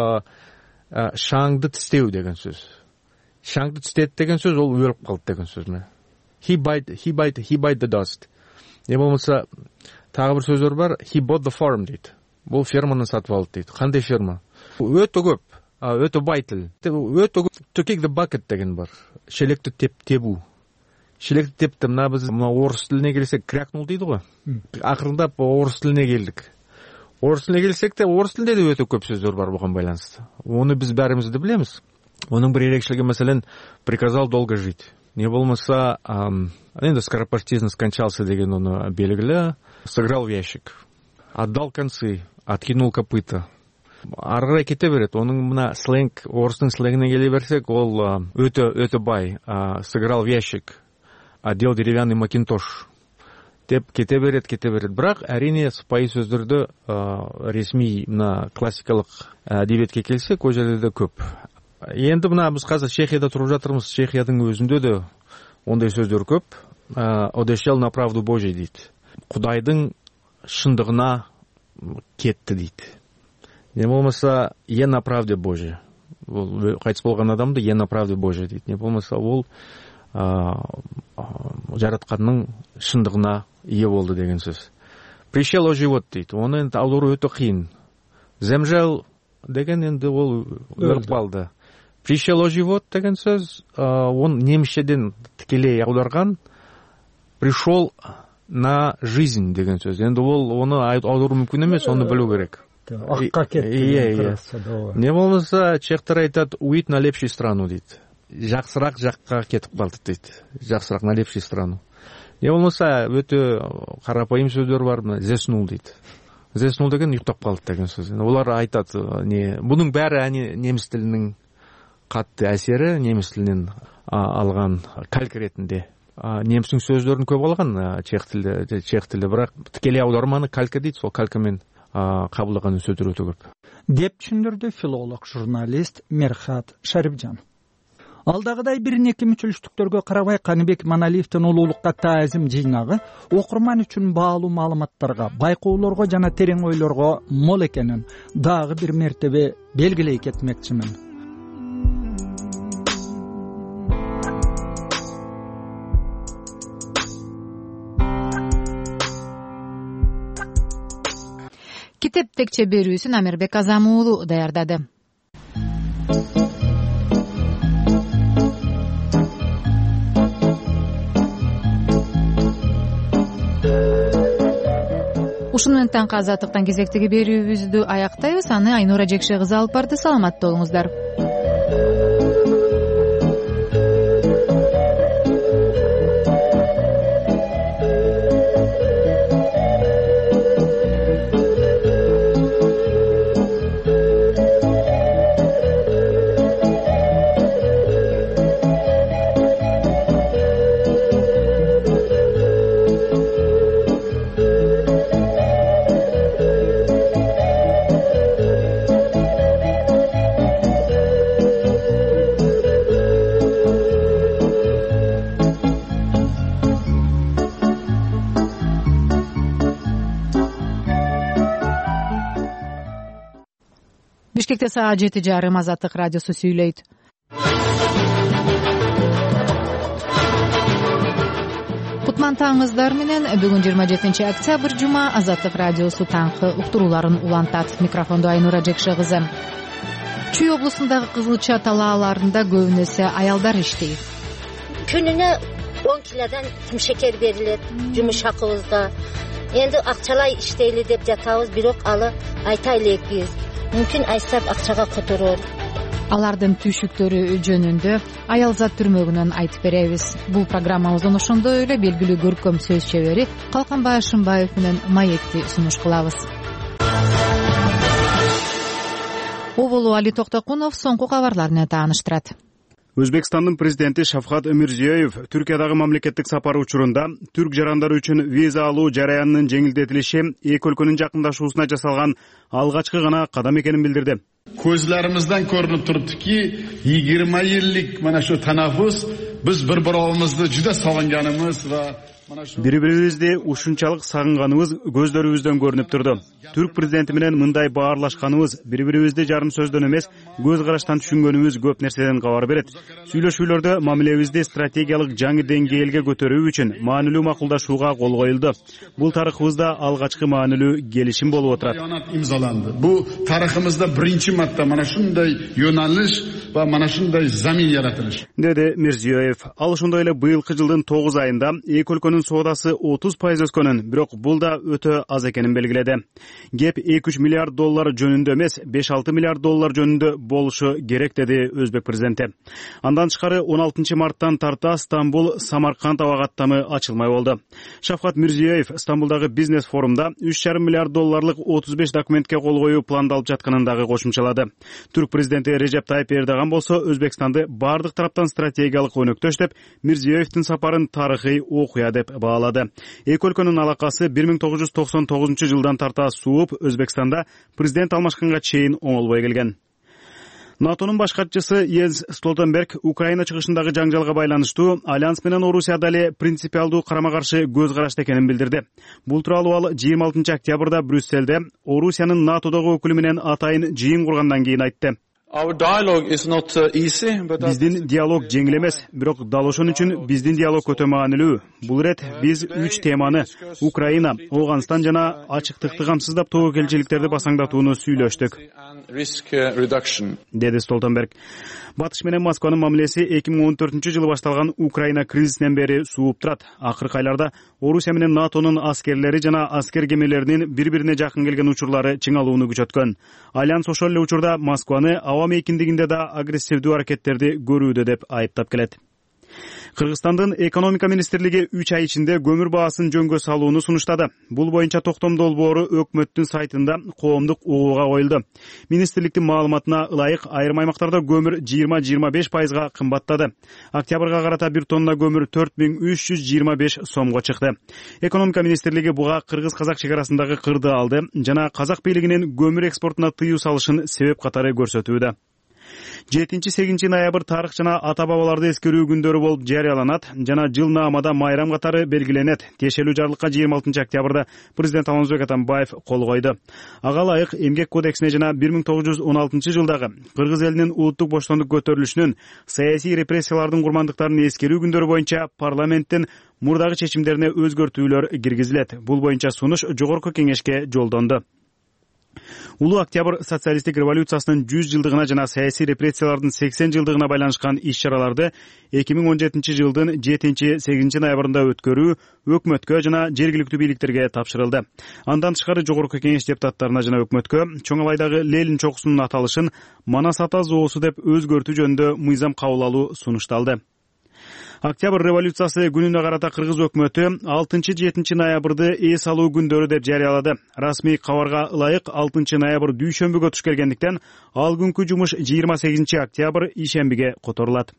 шаңды тістеу деген сөз. Шаңды тістеді деген сөз, ол өліп қалды деген сөз. He bite, he bite, he bite the dust. Не болмаса, тағы бір сөздер бар. He bought the farm дейді. Бұл ферманы сатып алды дейді. Қандай ферма? Өте көп, өте байтыл. Өте көп. To kick the bucket деген бар. Шелекті тебу. Шелекті тепті, мына біз мына орыс тіліне келсек, крякнул дейді ғой. Ақырындап орыс тіліне келдік. Орыс тіліне келсек те, орыс тілінде де өте көп сөздер бар бұған байланысты. Оны біз бәрімізді білеміз. Оның бір ерекшелігі, мәселен, приказал долго жить. Не болмаса, енді скоропостижно скончался деген оны белгілі. Сыграл в ящик. Отдал концы, откинул копыта. Арғырай кете береді. Оның мына сленг, орыстың сленгіне келе берсек, ол өте өте бай. Сыграл в ящик. Отдел деревянный макинтош. Деп кете береді, кете береді. Бірақ әрине сыпайы сөздерді ресми мына классикалық әдебиетке келсек, ол жерде де көп. Енді мына біз қазір Чехияда тұрып жатырмыз. Чехияның өзінде де ондай сөздер көп. Одешел на правду Божий дейді. Құдайдың шындығына кетті дейді. Не болмаса, е на правде Божий. Қайтыс болған адамды е на правде Божий дейді. Не болмаса, ол жаратқанның шындығына ие болды деген сөз. Пришел о живот дейді. Оны енді аудару өте қиын. Земжел деген енді ол өліп қалды. Пришел о живот деген сөз, он немісшеден тікелей аударған пришел на жизнь деген сөз. Енді ол оны аудару мүмкін емес, оны білу керек. Аққа кетті. Не болмаса, чехтар айтады, уйт на лепший страну дейді. Жақсырақ жаққа кетіп қалды дейді. Жақсырақ на лепший страну. Не болмаса, өте қарапайым сөздер бар, зеснул дейді. Зеснул деген ұйықтап қалды деген сөз. Олар айтады, бұның бәрі неміс тілінің қатты әсері, неміс тілінен алған кальк ретінде. Немістің сөздерін көп алған чех тілді, чех тілді, бірақ тікелей аударманы калька дейді, сол калькамен қабылдаған сөздер өте көп. Деп түсіндірді филолог, журналист Мерхат Шарипжан. Алдағыдай бірін-екі мүчіліштіктерге қарабай Қаныбек Маналиевтің ұлылыққа тәзім жинағы оқырман үшін баалу малыматтарға, байқоуларға жана терең ойларға мол екенін дағы бір мәртебе белгілей кетмекшімін. Китеп текче берүүсүн Амирбек Азамуулу даярдады. Ушуну менен таңкы азаттыктан кезектеги берүүбүздү аяктайбыз. Аны Айнура Жекше кызы алып барды. Саламатта болуңуздар. Бишкекте саат жети жарым Азаттык радиосу сүйлөйт. Кутман таңыңыздар менен бүгүн жыйырма жетинчи октябрь жума Азаттык радиосу таңкы уктурууларын улантат. Микрофондо Айнура Жекше кызы. Чүй облусундагы Кызылча талааларында көбүнесе аялдар иштейт. Күнүнө он килодан кимшекер берилет жумуш акыбызга. Энди акчалай иштейли деп жатабыз, бирок алы айта элекпиз. Мүмкүн айсап акчага которор. Алардын түйшүктөрү жөнүндө аялзат түрмөгүнөн айтып беребиз. Бул программабыздын ошондой эле белгилүү көркөм сөз чебери Калканбай Шымбаев менен маекти сунуш кылабыз. Оболу Али Токтокунов соңку кабарлар менен тааныштырат. Өзбекстандын президенти Шавкат Мирзиёев Түркиядагы мамлекеттик сапары учурунда түрк жарандары үчүн виза алуу жараянынын жеңилдетилиши эки өлкөнүн жакындашуусуна жасалган алгачкы гана кадам экенин билдирди. Көзлөрүмүздөн көрүнүп туруптуки, yigirma yillik mana shu tanaffus biz bir-birimizди juda sog'inganimiz va бири-бирибизди ушунчалык сагынганыбыз көздөрүбүздөн көрүнүп турду. Түрк президенти менен мындай баарлашканыбыз, бири-бирибизди жарым сөздөн эмес, көз караштан түшүнгөнүбүз көп нерседен кабар берет. Сүйлөшүүлөрдө мамилебизди стратегиялык жаңы деңгээлге көтөрүү үчүн маанилүү макулдашууга кол коюлду. Бул тарыхыбызда алгачкы маанилүү келишим болуп отурат. Имзаланды. Бу тарыхымызда биринчи марта mana shunday yo'nalish va mana shunday zamin yaratilish, dedi Мирзиёев. Ал ошондой эле быйылкы жылдын тогуз айында эки өлкөнүн соодасы отуз пайыз өскөнүн, бирок бул да өтө аз экенин белгиледи. Геп эки үч миллиард доллар жөнүндө эмес, беш алты миллиард доллар жөнүндө болушу керек, деди Өзбек президенти. Андан тышкары он алтынчы марттан тарта Стамбул Самарканд аба каттамы ачылмай болду. Шавкат Мирзиёев Стамбулдагы бизнес форумда үч жарым миллиард долларлык отуз беш документке кол коюу пландалып жатканын дагы кошумчалады. Түрк президенти Режеп Тайып Эрдоган болсо Өзбекстанды бардык тараптан стратегиялык өнөктөш деп, Мирзиёевдин сапарын тарыхый окуя деп баалады. Эки өлкөнүн алакасы бир миң тогуз жүз токсон тогузунчу жылдан тарта сууп, Өзбекстанда президент алмашканга чейин оңолбой келген. НАТОнун баш катчысы Йенс Столтенберг Украина чыгышындагы жаңжалга байланыштуу Альянс менен Орусия дали принципиалдуу карама-каршы көз карашта экенин билдирди. Бул тууралуу ал жыйырма алтынчы октябрда Брюссельде Орусиянын НАТОдогу өкүлү менен атайын жыйын кургандан кийин айтты. Биздин диалог жеңил эмес, бирок дал ошон үчүн биздин диалог өтө маанилүү. Бул ирет биз үч теманы — Украина, Ооганстан жана ачыктыкты камсыздап тобокелчиликтерди басаңдатууну сүйлөштүк, деди Столтенберг. Батыш менен Москванын мамилеси эки миң он төртүнчү жылы башталган Украина кризисинен бери сууп турат. Акыркы айларда Орусия менен НАТОнун аскерлери жана аскер кемелеринин бири-бирине жакын келген учурлары чыңалууну күчөткөн. Альянс ошол эле учурда Москваны аба мейкиндигинде да агрессивдүү аракеттерди көрүүдө деп айыптап келет. Кыргызстандын экономика министрлиги үч ай ичинде көмүр баасын жөнгө салууну сунуштады. Бул боюнча токтом долбоору өкмөттүн сайтында коомдук угууга коюлду. Министрликтин маалыматына ылайык айрым аймактарда көмүр жыйырма — жыйырма беш пайызга кымбаттады. Октябрга карата бир тонна көмүр төрт миң үч жүз жыйырма беш сомго чыкты. Экономика министрлиги буга кыргыз-казак чек арасындагы кырды алды жана казак бийлигинин көмүр экспортуна тыюу салышын себеп катары көрсөтүүдө. жетинчи — сегизинчи ноябрь тарых жана ата-бабаларды эскерүү күндөрү болуп жарыяланат жана жылнаамада майрам катары белгиленет. Тиешелүү жарлыкка жыйырма алтынчы октябрда президент Алмазбек Атамбаев кол койду. Ага ылайык эмгек кодексине жана бир миң тогуз жүз он алтынчы жылдагы кыргыз элинин улуттук боштондук көтөрүлүшүнүн саясий репрессиялардын курмандыктарын эскерүү күндөрү боюнча парламенттин мурдагы чечимдерине өзгөртүүлөр киргизилет. Бул боюнча сунуш жогорку кеңешке жолдонду. Улуу октябрь социалисттик революциясынын жүз жылдыгына жана саясий репрессиялардын сексен жылдыгына байланышкан иш-чараларды эки миң он жетинчи жылдын жетинчи — сегизинчи ноябрында өткөрүү өкмөткө жана жергиликтүү бийликтерге тапшырылды. Андан тышкары жогорку кеңеш депутаттарына жана өкмөткө Чоң Абайдагы Ленин чокусунун аталышын Манас ата зоосу деп өзгөртүү жөнүндө мыйзам кабыл алуу сунушталды. Октябрь революциясы күнүнө карата кыргыз өкмөтү алтынчы — жетинчи ноябрды эс алуу күндөрү деп жарыялады. Расмий кабарга ылайык алтынчы ноябрь дүйшөмбүгө туш келгендиктен ал күнкү жумуш жыйырма сегизинчи октябрь ишембиге которулат.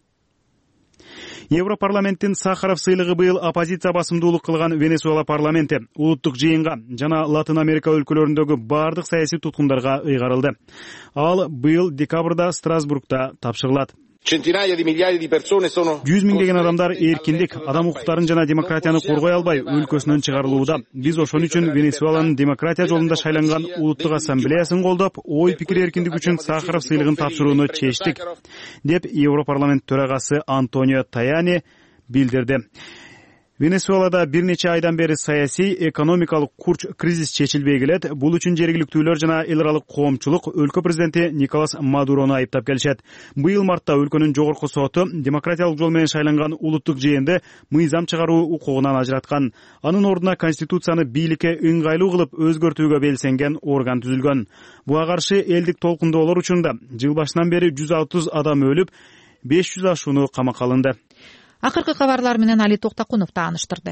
Европарламенттин Сахаров сыйлыгы быйыл оппозиция басымдуулук кылган Венесуэла парламенти улуттук жыйынга жана Латын Америка өлкөлөрүндөгү бардык саясий туткундарга ыйгарылды. Ал быйыл декабрда Страсбургда тапшырылат. Centinaia di migliaia di persone sono жүз миңдеген адамдар эркиндик, адам укуктарын жана демократияны коргой албай өлкөсүнөн чыгарылууда. Биз ошон үчүн Венесуэланын демократия жолунда шайланган улуттук ассамблеясын колдоп, ой пикир эркиндиги үчүн Сахаров сыйлыгын тапшырууну чечтик, деп Европарламент төрагасы Антонио Таяни билдирди. Венесуэлада бир нече айдан бери саясий, экономикалык курч кризис чечилбей келет. Бул үчүн жергиликтүүлөр жана эл аралык коомчулук өлкө президенти Николас Мадурону айыптап келишет. Быйыл мартта өлкөнүн жогорку соту демократиялык жол менен шайланган улуттук жыйынды мыйзам чыгаруу укугунан ажыраткан. Анын ордуна конституцияны бийликке ыңгайлуу кылып өзгөртүүгө белсенген орган түзүлгөн. Буга каршы элдик толкундоолор учурунда жыл башынан бери жүз отуз адам өлүп, беш жүз ашууну камакка алынды. Акыркы кабарлар менен Али Токтакунов тааныштырды.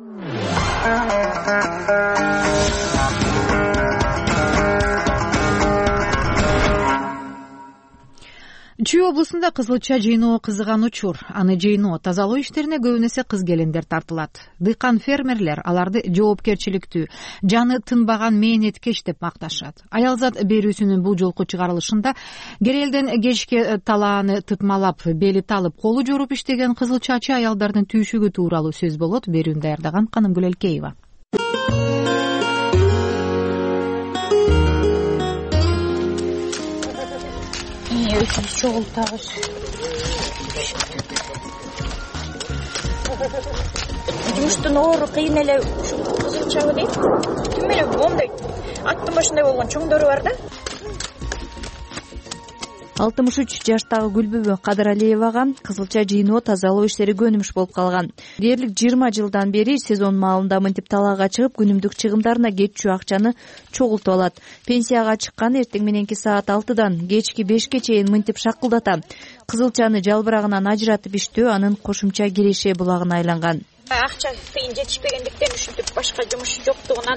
Чүй облусунда кызылча жыйноо кызыган учур. Аны жыйноо, тазалоо иштерине көбүн эсе кыз келиндер тартылат. Дыйкан фермерлер аларды жоопкерчиликтүү, жаны тынбаган мээнеткеч деп макташат. Аялзат берүүсүнүн бул жолку чыгарылышында керелден кечке талааны тытмалап, бели талып, колу жоруп иштеген кызылчачы аялдардын түйшүгү тууралуу сөз болот. Берүүнү даярдаган Канымгүл Элкеева. Çoğultağız. Жұмыштың оры қиын әлі қызылшағы дейді. Түмелі ондай аттың башындай болған чоңдары бар да. алтымыш үч жаштагы Гүлбүбө Кадыралиевага кызылча жыйноо тазалоо иштери көнүмүш болуп калган. Дээрлик жыйырма жылдан бери сезон маалында мынтип талаага чыгып, күнүмдүк чыгымдарына кетчү акчаны чогултуп алат. Пенсияга чыккан эртең мененки саат алтыдан кечки бешке чейин мынтип шакылдата. Кызылчаны жалбырагынан ажыратып иштөө анын кошумча киреше булагына айланган. Акча тыйын жетишпегендиктен ушинтип башка жумуш жоктугунан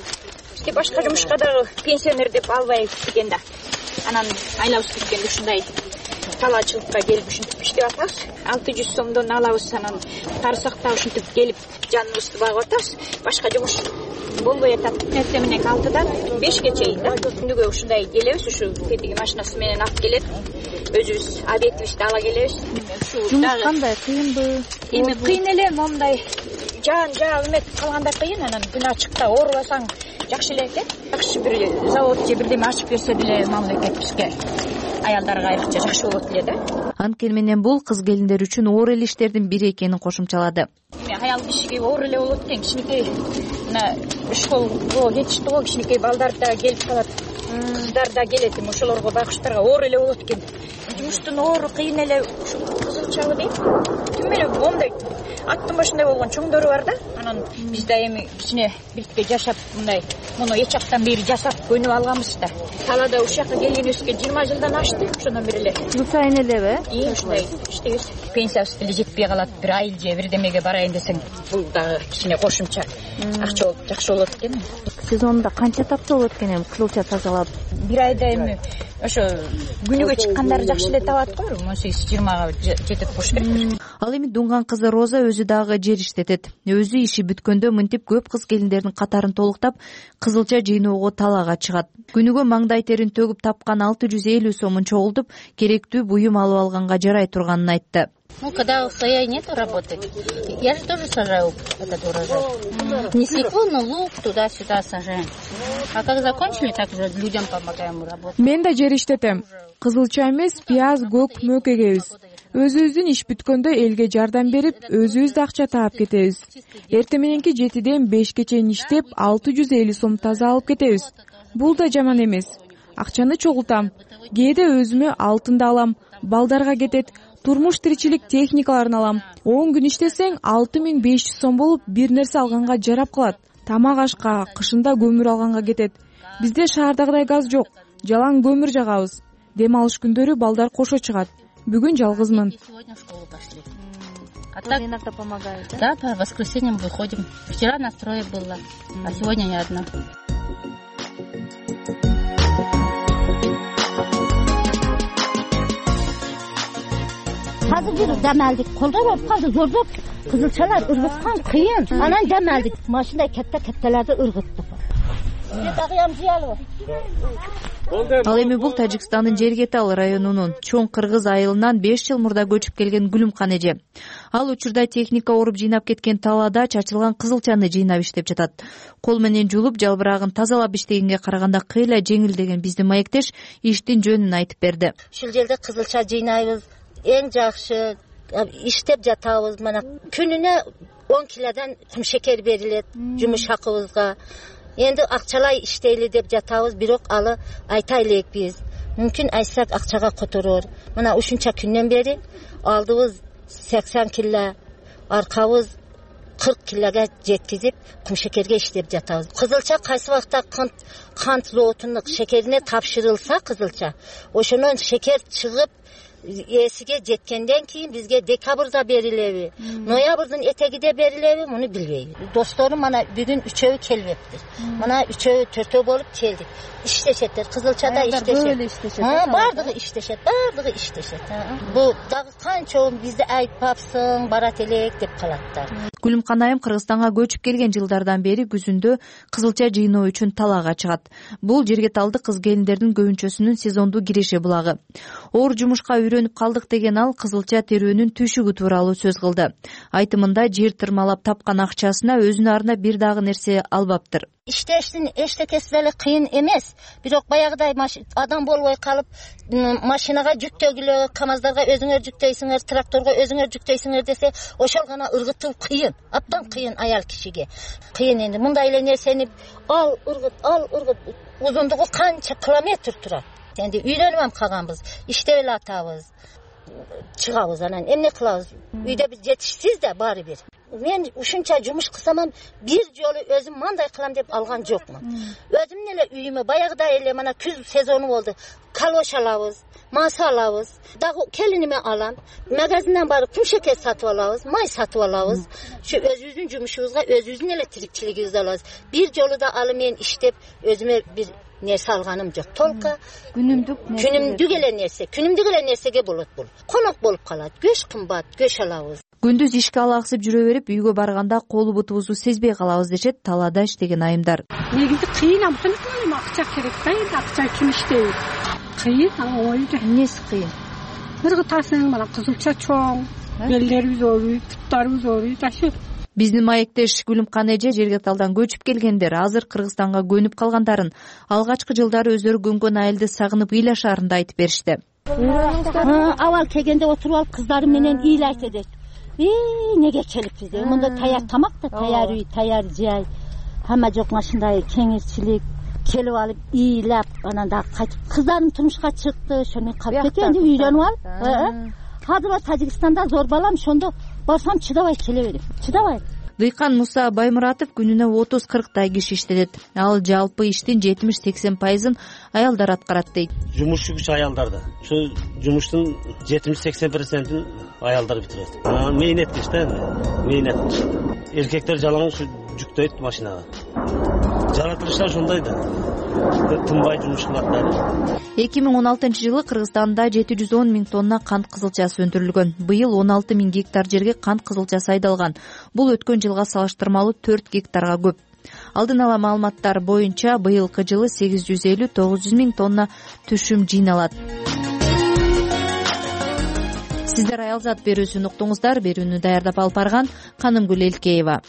бизге башка жумушка дагы пенсионер деп албай кеткен да. Анан айлабыз кеткенде ушундай талаачылыкка келип ушинтип иштеп атабыз. алты жүз сомдон алабыз, анан тарсакта ушинтип келип жаныбызды багып атабыз. Башка жумуш болбой атат. Эртең менен алтыдан бешке чейин да. Күнүгө ушундай келебиз, ушу тетиги машинасы менен алып келет. Өзүбүз объектибизди ала келебиз. Жумуш кандай, кыйынбы? Эми кыйын эле, момундай жаан жаап эметип калганда кыйын, анан күн ачыкта оорубасаң жакшы эле экен. Жакшы бир завод же бирдеме ачып берсе деле мамлекет бизге аялдарга айрыкча жакшы болот эле да. Анткени менен бул кыз келиндер үчүн оор эле иштердин бири экенин кошумчалады. Эми аял кишиге оор эле болот экен. Кичинекей мына школго кетишти го, кичинекей балдар да келип калат. Кыздар да келет, эми ошолорго багыштарга оор эле болот экен. Жумуштун оору кыйын эле, ушу кызылчабы дейт. Түм эле момундай аттын башындай болгон чоңдору бар да. Анан биз да эми кичине биртке жашап, мындай муну эч жактан бери жасап көнүп алганбыз да. Талада ушул жака келгенибизге жыйырма жылдан ашты. Ошондон бери эле. Жыл сайын элеби? Ии, ушундай иштейбиз. Пенсиябыз деле жетпей калат. Бир айыл же бирдемеге барайын десең, бул дагы кичине кошумча акча болуп жакшы болот экен. Сезонда канча тапса болот экен эми кызылча тазалап? Бир айда эми ошо күнүгө чыккандар жакшы эле табат го, он сегиз жыйырмага жетет болуш керек. Ал эми Дунган кызы Роза өзү дагы жер иштетет. Өзү иши бүткөндө мынтип көп кыз келиндердин катарын толуктап, кызылча жыйноого талаага чыгат. Күнүгө маңдай терин төгүп тапкан алты жүз элүү сомун чогултуп, керектүү буюм алып алганга жарай турганын айтты. Ну, когда в своей нету работы, я же тоже сажаю этот урожай. Не свеклу, но лук туда-сюда сажаем. А как закончили, так уже людям помогаем работать. Мен да жер иштетем. Кызылча эмес, пияз, көк, мөк эгебиз. Өзүбүздүн иш бүткөндө элге жардам берип, өзүбүз да акча таап кетебиз. Эртең мененки жетиден бешке чейин иштеп, алты жүз элүү сом таза алып кетебиз. Бул да жаман эмес. Акчаны чогултам. Кээде өзүмө алтын да алам, балдарга кетет. Турмуш тиричилик техникаларын алам. он күн иштесең алты миң беш жүз сом болуп, бир нерсе алганга жарап калат. Тамак ашка, кышында көмүр алганга кетет. Бизде шаардагыдай газ жок. Жалаң көмүр жагабыз. Дем алыш күндөрү балдар кошо чыгат. Бүгүн жалгызмын. А так иногда помогает, да? Да, по воскресеньям выходим. Вчера на строе было, а сегодня не одна. Hazır bir demeldik. Kolda olup kaldı zorduk. Kızılçalar ırgıtkan kıyın. Anan demeldik. Maşında kette kettelerde ırgıttık. Ал эми бул Тажикстандын Жергетал районунун Чоң Кыргыз айылынан беш жыл мурда көчүп келген Гүлүмкан эже. Ал учурда техника уруп жыйнап кеткен талаада чачылган кызылчаны жыйнап иштеп жатат. Кол менен жулуп, жалбырагын тазалап иштегенге караганда кыйла жеңил деген биздин маектеш иштин жөнүн айтып берди. Ушул жерде кызылча жыйнайбыз, эң жакшы иштеп жатабыз. Мына күнүнө он килодан кум шекер берилет жумуш хакыбызга. Энди акчалай иштейли деп жатабыз, бирок алы айта элекпиз. Мүмкүн айтсак акчага которор. Мына ушунча күндөн бери алдыбыз сексен кило, аркабыз кырк килога жеткизип кум шекерге иштеп жатабыз. Кызылча кайсы вакытта кант кант заводунун шекерине тапшырылса кызылча, ошонун шекер чыгып эсиге жеткенден кийин бизге декабрда берилеби, ноябрдын этегиде берилеби, муну билбейбиз. Досторум мана бүгүн үчөө келбептир. Мана үчөө төртөө болуп келдик. Иштешеттер, кызылчада иштешет. Бардыгы иштешет, бардыгы иштешет. Бу дагы канча бизди айтпапсың, барат элек деп калаттар. Гүлүмкан айым Кыргызстанга көчүп келген жылдардан бери күзүндө кызылча жыйноо үчүн талаага чыгат. Бул Жергеталдык кыз келиндердин көбүнчөсүнүн сезондуу киреше булагы. Оор жумушка үйрөнүп калдык деген ал кызылча терүүнүн түйшүгү тууралуу сөз кылды. Айтымында жер тырмалап тапкан акчасына өзүнө арнап бир дагы нерсе албаптыр. Иштештин эчтекеси деле кыйын эмес. Бирок баягыдай адам болбой калып, машинага жүктөгүлө, КамАЗдарга өзүңөр жүктөйсүңөр, тракторго өзүңөр жүктөйсүңөр десе, ошол гана ыргытуу кыйын. Аптан кыйын аял кишиге. Кыйын энди мындай эле нерсени ал ыргыт, ал ыргыт, узундугу канча километр турат. Энди үйрөнүп калганбыз, иштеп эле атабыз. Чыгабыз анан эмне кылабыз? Үйдө биз жетишсиз да баары бир. Мен ушунча жумуш кылсам бир жолу өзүм мындай кылам деп алган жокмун. Өзүм эле үйүмө баягыдай эле мына күз сезону болду. Калош алабыз, маса алабыз. Дагы келиниме алам. Магазинден барып кум шекер сатып алабыз, май сатып алабыз. Şu өзүбүздүн жумушубузга өзүбүздүн эле тирикчилигибизди алабыз. Бир жолу да алы мен иштеп өзүмө бир нерсе алганым жок. Толка күнүмдүк күнүмдүк эле нерсе, күнүмдүк эле нерсеге болот бул. Конок болуп калат. Көч кымбат, көч алабыз. Күндүз ишке алаксып жүрө берип, үйгө барганда колу бутубузду сезбей калабыз дешет талаада иштеген айымдар. Негизи кыйын, амтын акча керек да, акча ким иштейт? Кыйын, ойду. Эмнеси кыйын? Ыргытасың, мына кызылча чоң, белдерибиз ооруйт, буттарыбыз ооруйт, ашы. Биздин маектеш Гүлүмкан эже Жергеталдан көчүп келгендер азыр Кыргызстанга көнүп калгандарын, алгачкы жылдары өздөрү көнгөн айылды сагынып ыйлашаарын да айтып беришти. Авал келгенде отуруп алып кыздарым менен ыйлайт эдик. Ии, неге келиппиз деп. Мында таяр тамак да, таяр үй, таяр жай. Хамма жок машиндай кеңирчилик келип алып ыйлап, анан да кайтып кыздарым турмушка чыкты, ошону калып кетти, энди үйрөнүп алып. Азыр Тажикстанда зор балам, ошондо барсам чыдабай келе берем. Чыдабай. Дыйкан Муса Баймуратов күнүнө отуз кырктай киши иштетет. Ал жалпы иштин жетимиш сексен пайызын аялдар аткарат дейт. Жумуш күч аялдарда. Ошо жумуштун жетимиш сексен процентин аялдар битирет. Мэйнеткич да, мэйнеткич. Эркектер жалаң ушу жүктөйт машинага. Жаратылышта ошондой да. Тынбай жумуш кылат. эки миң он алтынчы жылы Кыргызстанда жети жүз он миң тонна кант кызылчасы өндүрүлгөн. Быйыл он алты миң гектар жерге кант кызылчасы айдалган. Бул өткөн жылга салыштырмалуу төрт гектарга көп. Алдын ала маалыматтар боюнча быйылкы жылы сегиз жүз элүү тогуз жүз миң тонна түшүм жыйналат. Сиздер аялзат берүүсүн уктуңуздар. Берүүнү даярдап алып барган Канымгүл Элкеева.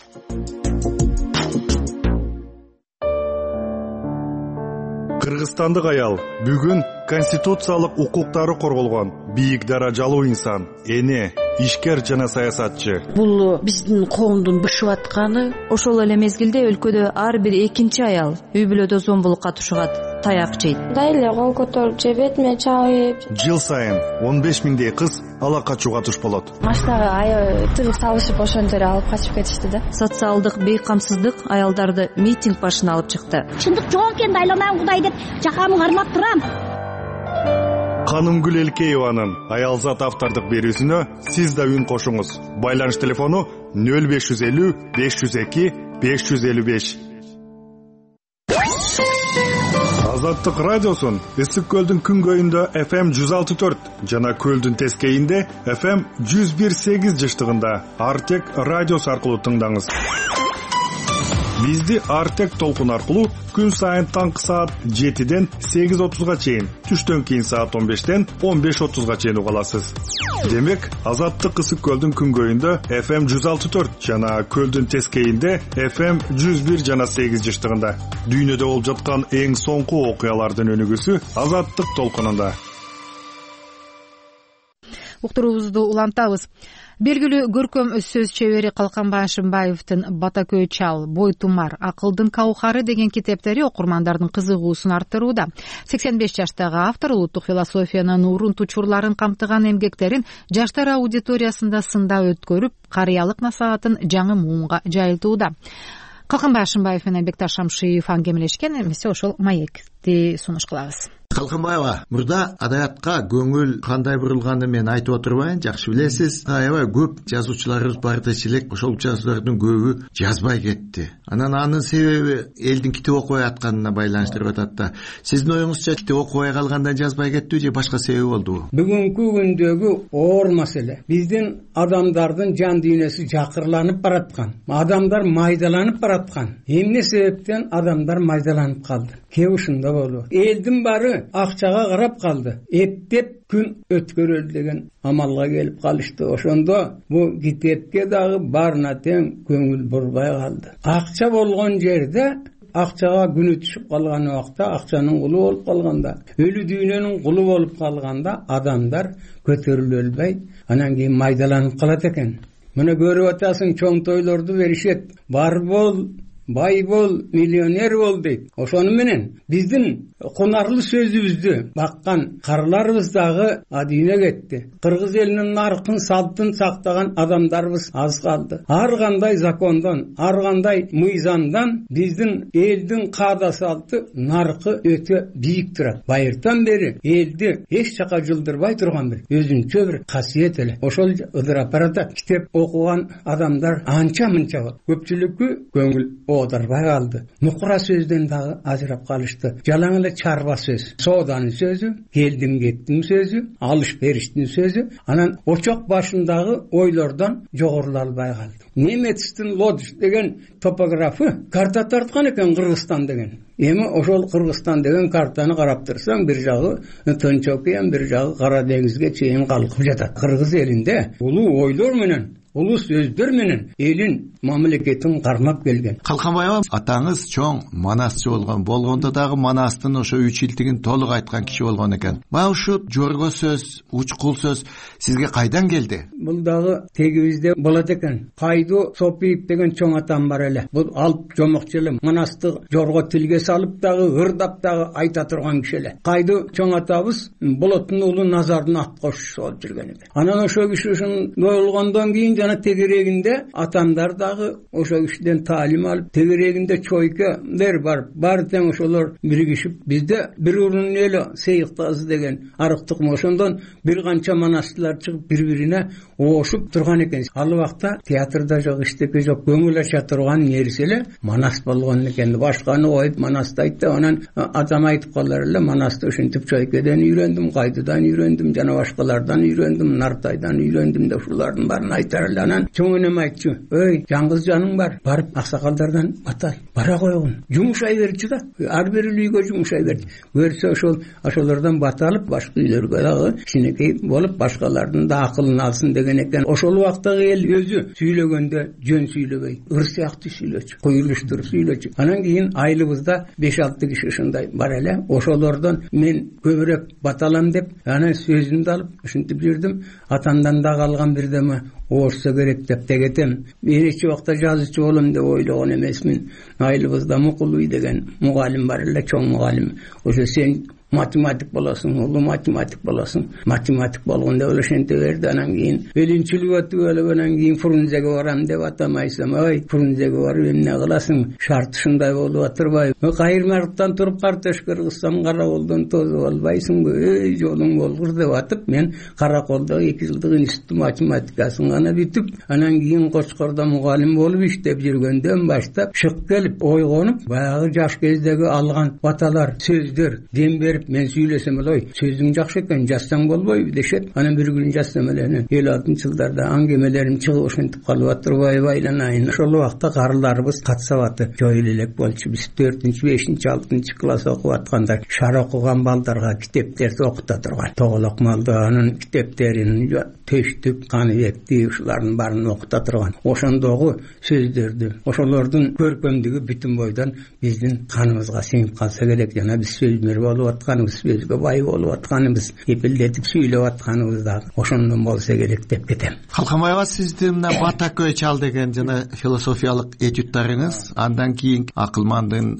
Кыргызстандык аял бүгүн конституциялык укуктары корголгон бийик даражалуу инсан, эне, ишкер жана саясатчы. Бул биздин коомдун бышып атканы. Ошол эле мезгилде өлкөдө ар бир экинчи аял үй бүлөдө зомбулукка тушугат, таяк жейт. Дайле кол көтөрүп же бетиме чабып. Жыл сайын он беш миңдей кыз ала качууга туш болот. Машинага ая тыгып салышып ошентип эле алып качып кетишти да. Социалдык бейкамсыздык аялдарды митинг башына алып чыкты. Чындык жок экен, дайламайм Кудай деп жакамы кармап турам. Канымгүл Элкееванын аялзат автордук берүүсүнө сиз да үн кошуңуз. Байланыш телефону нөл беш жүз элүү беш жүз эки беш жүз элүү беш. Азаттык радиосун Ысык көлдүн күнгөйүндө эф эм жүз алты төрт жана көлдүн тескейинде эф эм жүз бир сегиз жыштыгында Артек радиосу аркылуу тыңдаңыз. Бизди Артек толкун аркылуу күн сайын таңкы саат жетиден сегиз отузга чейин, түштөн кийин саат он бештен он беш отузга чейин уга аласыз. Демек, Азаттык Ысык көлдүн күнгөйүндө эф эм жүз алты төрт жана көлдүн тескейинде эф эм жүз бир жана сегиз жыштыгында. Дүйнөдө болуп жаткан эң соңку окуялардын өнүгүүсү Азаттык толкунунда. Уктуруубузду улантабыз. Белгилүү көркөм сөз чебери Калканбай Ашимбаевдин Бата көй чал, Бой тумар, Акылдын каухары деген китептери окурмандардын кызыгуусун арттырууда. сексен беш жаштагы автор улуттук философиянын урун тучурларын камтыган эмгектерин жаштар аудиториясында сындап өткөрүп, карыялык насаатын жаңы муунга жайылтууда. Калканбай Ашимбаев менен Бекташ Шамшиев аңгемелешкен, эмесе ошол маекти сунуш кылабыз. Калканбаева, мурда адаятка көңүл кандай бурулганын мен айтып отурбайын, жакшы билесиз. Аябай көп жазуучуларыбыз бар дечелек, ошол жазуулардын көбү жазбай кетти. Анан анын себеби элдин китеп окубай атканына байланыштырып атат да. Сиздин оюңузча китеп окубай калгандан жазбай кеттиби же башка себеби болдубу? Бүгүнкү күндөгү оор маселе. Биздин адамдардын жан дүйнөсү жакырланып бараткан. Адамдар майдаланып бараткан. Эмне себептен адамдар майдаланып калды? Кээ ушунда болду. Элдин баары акчага карап калды. Эптеп күн өткөрөлү деген амалга келип калышты. Ошондо бу китепке дагы барына тең көңүл бурбай калды. Акча болгон жерде, акчага күнү түшүп калган убакта, акчанын кулу болуп калганда, өлү дүйнөнүн кулу болуп калганда адамдар көтөрүлө албай, анан кийин майдаланып калат экен. Мына көрүп атасың, чоң тойлорду беришет. Бар бол, бай бол, миллионер бол дейт. Ошону менен биздин кунарлы сөзүбүздү баккан карыларыбыз дагы адийне кетти. Кыргыз элинин наркын, салттын сактаган адамдарыбыз аз калды. Ар кандай закондон, ар кандай мыйзамдан биздин элдин каада салты, наркы өтө бийик турат. Байыртан бери элди эч жака жылдырбай турган бир өзүнчө бир касиет эле. Ошол ыдырап баратат. Китеп окуган адамдар анча-мынча болду. Көпчүлүккү көңүл оодарбай калды. Нукура сөздөн дагы ажырап калышты. Жалаң эле чарба сөз, сооданын сөзү, келдим кеттим сөзү, алыш бериштин сөзү, анан очок башындагы ойлордон жогорулай албай калды. Немецтин Лодж деген топографы карта тарткан экен Кыргызстан деген. Эми ошол Кыргызстан деген картаны карап турсаң, бир жагы Тынч океан, бир жагы Кара деңизге чейин калкып жатат. Кыргыз элинде улуу ойлор менен, улуу сөздөр менен элин мамлекетин кармап келген. Калканбаева, атаңыз чоң манасчы болгон, болгондо дагы манастын ошо үч илтигин толук айткан киши болгон экен. Мына ушу жорго сөз, учкул сөз сизге кайдан келди? Бул дагы тегибизде болот экен. Кайду Сопиев деген чоң атам бар эле. Бул алып жомокчулум, манасты жорго тилге салып дагы, ырдап дагы айта турган киши эле. Кайду чоң атабыз Болоттун уулу Назардын ат кошчусу болуп жүргөн экен. Анан ошо киши ушун болгондон кийин жана тегерегинде атамдар дагы ошо кишиден таалим алып, тегерегинде чойкалар бар. Бар тең ошолор биригишип, бизде бир урун эле Сейиктазы деген арыктык ошондон бир канча манастылар чыгып бири-бирине оошуп турган экен. Ал убакта театрда жок, иштеке жок, көңүл ача турган нерсе эле манас болгон экен. Башканы коюп манасты айтты. Анан атам айтып калар эле, манасты ушинтип чойкеден үйрөндүм, кайдыдан үйрөндүм, жана башкалардан үйрөндүм, Нартайдан үйрөндүм деп ушулардын баарын айтар эле. Анан чоң энем айтчу, "Ой, жаңгыз жаның бар, барып аксакалдардан бата бара койгун, жумушай берчү да." Ар бир үйгө жумушай берди. Көрсө ошол ошолордон бата алып, башка үйлөргө дагы кичинекей болуп, башкалардын да акылын алсын деген экен. Ошол убактагы эл өзү сүйлөгөндө жөн сүйлөбөй, ыр сыяктуу сүйлөчү, куюлуштуруп сүйлөчү. Анан кийин айылыбызда беш алты киши ушундай бар эле. Ошолордон мен көбүрөөк бата алам деп, анан сөзүмдү алып ушинтип жүрдүм. Атамдан да калган бирдеме оорса керек деп тегетем. Мен эч убакта жазуучу болом деп ойлогон эмесмин. Айылыбызда Мукулуй деген мугалим бар эле, чоң мугалим. Ошо сен математик болосуң, улуу математик болосуң. Математик болгондо эле ошенте берди. Анан кийин элинчилик өтүп эле, анан кийин Фрунзеге барам деп атамайсам, ой, Фрунзеге барып эмне кыласың? Шарт ушундай болуп атырбайбы? Кайырмарктан туруп картош кыргызсам караколдон тозуп албайсыңбы? Эй, жолуң болгур деп атып, мен караколдо эки жылдык институт математикасын гана бүтүп, анан кийин Кочкордо мугалим болуп иштеп жүргөндөн баштап, шык келип, ойгонуп, баягы жаш кездеги алган баталар, сөздөр, дем берип берип мен сүйлөсөм эле ой сөзүң жакшы экен жазсаң болбойбу дешет. Анан бир күнү жазсам эле элүү алтынчы жылдарда аңгемелерим чыгып ошентип калып атырбайбы айланайын. Ошол убакта карыларыбыз катсабаты жойулуп элек болчу. Биз төртүнчү бешинчи алтынчы класс окуп атканда шар окуган балдарга китептерди окута турган. Тоголок Малдаанын китептерин, Төштүк, Каныбекти ушулардын баарын окута турган. Ошондогу сөздөрдү, ошолордун көркөмдүгү бүтүн бойдон биздин каныбызга сиңип калса керек. Жана биз сөзмөр болуп атканыбыз, сөзгө бай болуп атканыбыз, эпилдетип сүйлөп атканыбыз да ошондон болсо керек деп кетем. Калкамбаева, сиздин мына Бата көй чал деген жана философиялык этюдтарыңыз, андан кийин Акылмандын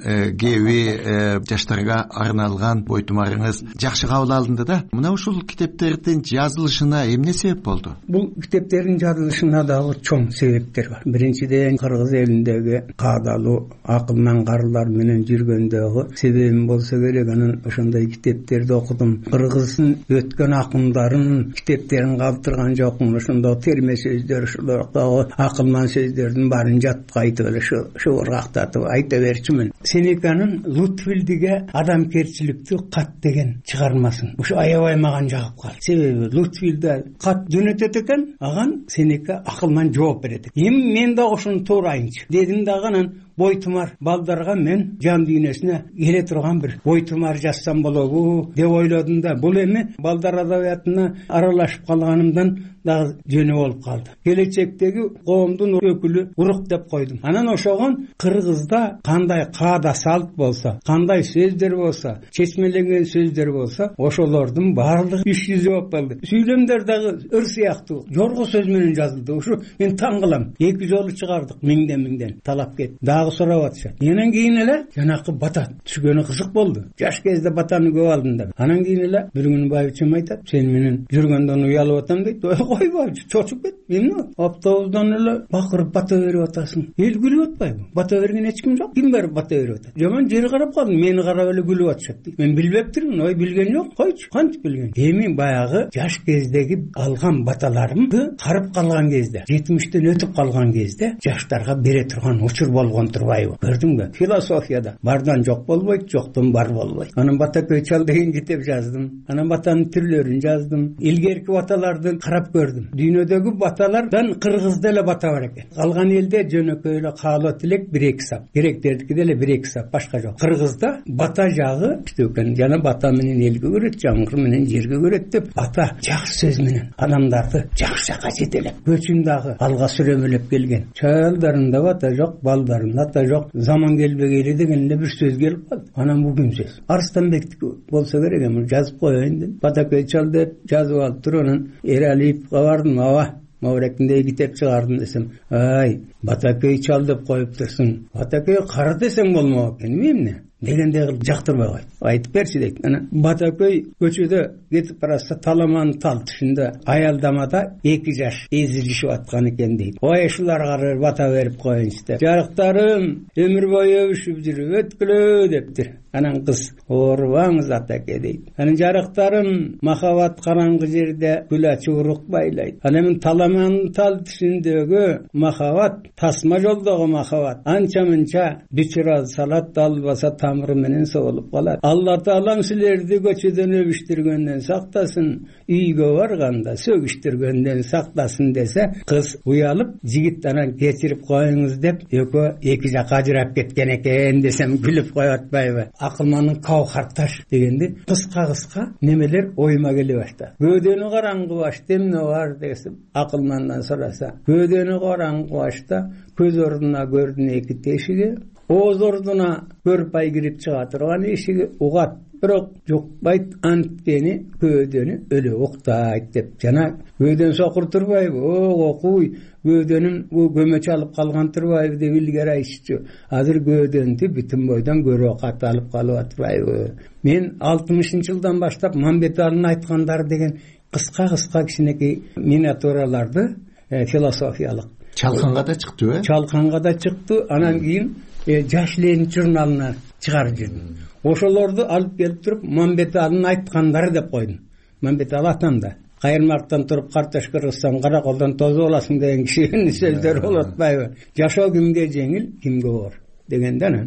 кеби жаштарга арналган бойтумарыңыз жакшы кабыл алынды да. Мына ушул китептердин жазылышына эмне себеп болду? Бул китептердин жазылышына дагы чоң себептер бар. Биринчиден кыргыз элиндеги каадалуу акылман карылар менен жүргөндөгү себебим болсо керек. Анан ошондой китептерди окудум. Кыргыздын өткөн акындарын китептерин калтырган жокмун. Ошондо терме сөздөр, ошолордогу акылман сөздөрдүн баарын жатып айтып эле шыбыргактатып айта берчүмүн. Сенеканын Лутвилдиге адамкерчиликтүү кат деген чыгармасын ушу аябай мага жагып калды. Себеби Лутвилде кат жөнөтөт экен, аган Сенека акылман жооп берет экен. Эми мен да ошону туура айынчы дедим дагы. Анан бойтумар балдарга мен жан дүйнөсүнө келе турган бир бойтумар жазсам болобу деп ойлодум да. Бул эми балдар адабиятына аралашып калганымдан дагы жөнү болуп калды. Келечектеги коомдун өкүлү урук деп койдум. Анан ошогон кыргызда кандай каада салт болсо, кандай сөздөр болсо, чечмеленген сөздөр болсо, ошолордун баардыгы иш жүзү болуп калды. Сүйлөмдөр дагы ыр сыяктуу жорго сөз менен жазылды. Ушу мен таң кылам. Эки жолу чыгардык, миңден миңден талап кетти. Дагы сурап атышат. Анан кийин эле жанакы Бата түшкөнү кызык болду. Жаш кезде Батаны көп алдым да. Анан кийин эле бир күнү байбичем айтат, сен менен жүргөндөн уялып атам дейт. Койбой, чочуп кет. Эмне? Автобустан эле бакырып бата берип атасың. Эл күлүп атпайбы? Бата берген эч ким жок. Ким берип бата берип атат? Жаман жери карап калдым. Мени карап эле күлүп атышат дейт. Мен билбептирмин. Ой, билген жок. Койчу. Кантип билген? Эми баягы жаш кездеги алган баталарымды карып калган кезде, жетимиштен өтүп калган кезде жаштарга бере турган учур болгон турбайбы? Көрдүңбү? Философияда бардан жок болбойт, жоктон бар болбойт. Анан Бата көй чал деген китеп жаздым. Анан батанын түрлөрүн жаздым. Илгерки баталарды карап көрдүм. Дүйнөдөгү баталардан кыргызда эле бата бар экен. Калган элде жөнөкөй эле каалоо тилек бир эки сап. Гректердики деле бир эки сап, башка жок. Кыргызда бата жагы экен. Жана бата менен элге көрөт, жамгыр менен жерге көрөт деп бата жакшы сөз менен адамдарды жакшы жакка жетелеп, көчүн дагы алга сүрөмөлөп келген. Чайларында бата жок, балдарында бата жок. Заман келбегейле деген эле бир сөз келип калды. Анан бул ким сөз? Арыстанбектики болсо керек эми жазып коеюн деп. Бата көй чал деп жазып алып туруп анан Эралиевге бардым. Аба Маврекиндей китеп чыгардым десем, ай, Бата көй чал деп коюп турсуң. Бата көй кара десең болмок экен, эмне? Дегендей кылып жактырбай койду. Айтып берчи дейт. Анан Бата көй көчөдө кетип баратса таламан тал түшүндө аялдамада эки жаш эзилишип аткан экен дейт. Ой, ушуларга бата берип коеюнчу деп. Жарыктарым, өмүр бою өбүшүп жүрүп өткүлө дептир. Анан кыз, оорубаңыз атаке дейт. Анан жарыктарым, махабат караңгы жерде гүл ачуурук байлайт. Анан таламан тал түшүндөгү махабат, тасма жолдогу махабат анча мынча бичура салат албаса тамыры менен соолуп калат. Алла Таалам силерди көчөдөн өбүштүргөндөн сактасын, үйгө барганда сөгүштүргөндөн сактасын десе, кыз уялып, жигит анан кечирип коюңуз деп экөө эки жакка ажырап кеткен экен десем күлүп коет атпайбы? Акылманын Каухарташ дегенде кыска-кыска немелер оюма келе баштады. Көөдөнү караңгы башта эмне бар десем, акылмандан сураса, көөдөнү караңгы башта көз ордуна көрдүн эки тешиги, ооз ордуна көрпай кирип чыга турган эшиги угат, бирок жукпайт, анткени көөдөнү өлө уктайт деп. Жана көөдөн сокур турбайбы? О, окуй, көөдөнүн бу көмөч алып калган турбайбы деп илгери айтышчу. Азыр көөдөнтү бүтүн бойдон көрө кат алып калып атпайбы? Мен алтымышынчы жылдан баштап Мамбеталинин айткандары деген кыска-кыска кичинекей миниатюраларды философиялык чалканга да чыкты, э? Чалканга да чыкты. Анан кийин Жаш Ленин журналына чыгарып жүрдүм. Ошолорду алып келип туруп Мамбеталинин айткандары деп койдум. Мамбетал атам да кайырмактан туруп картош кыргызсаң кара колдон тозуп аласың деген кишинин сөздөрү болуп атпайбы? Жашоо кимге жеңил, кимге оор дегенде анан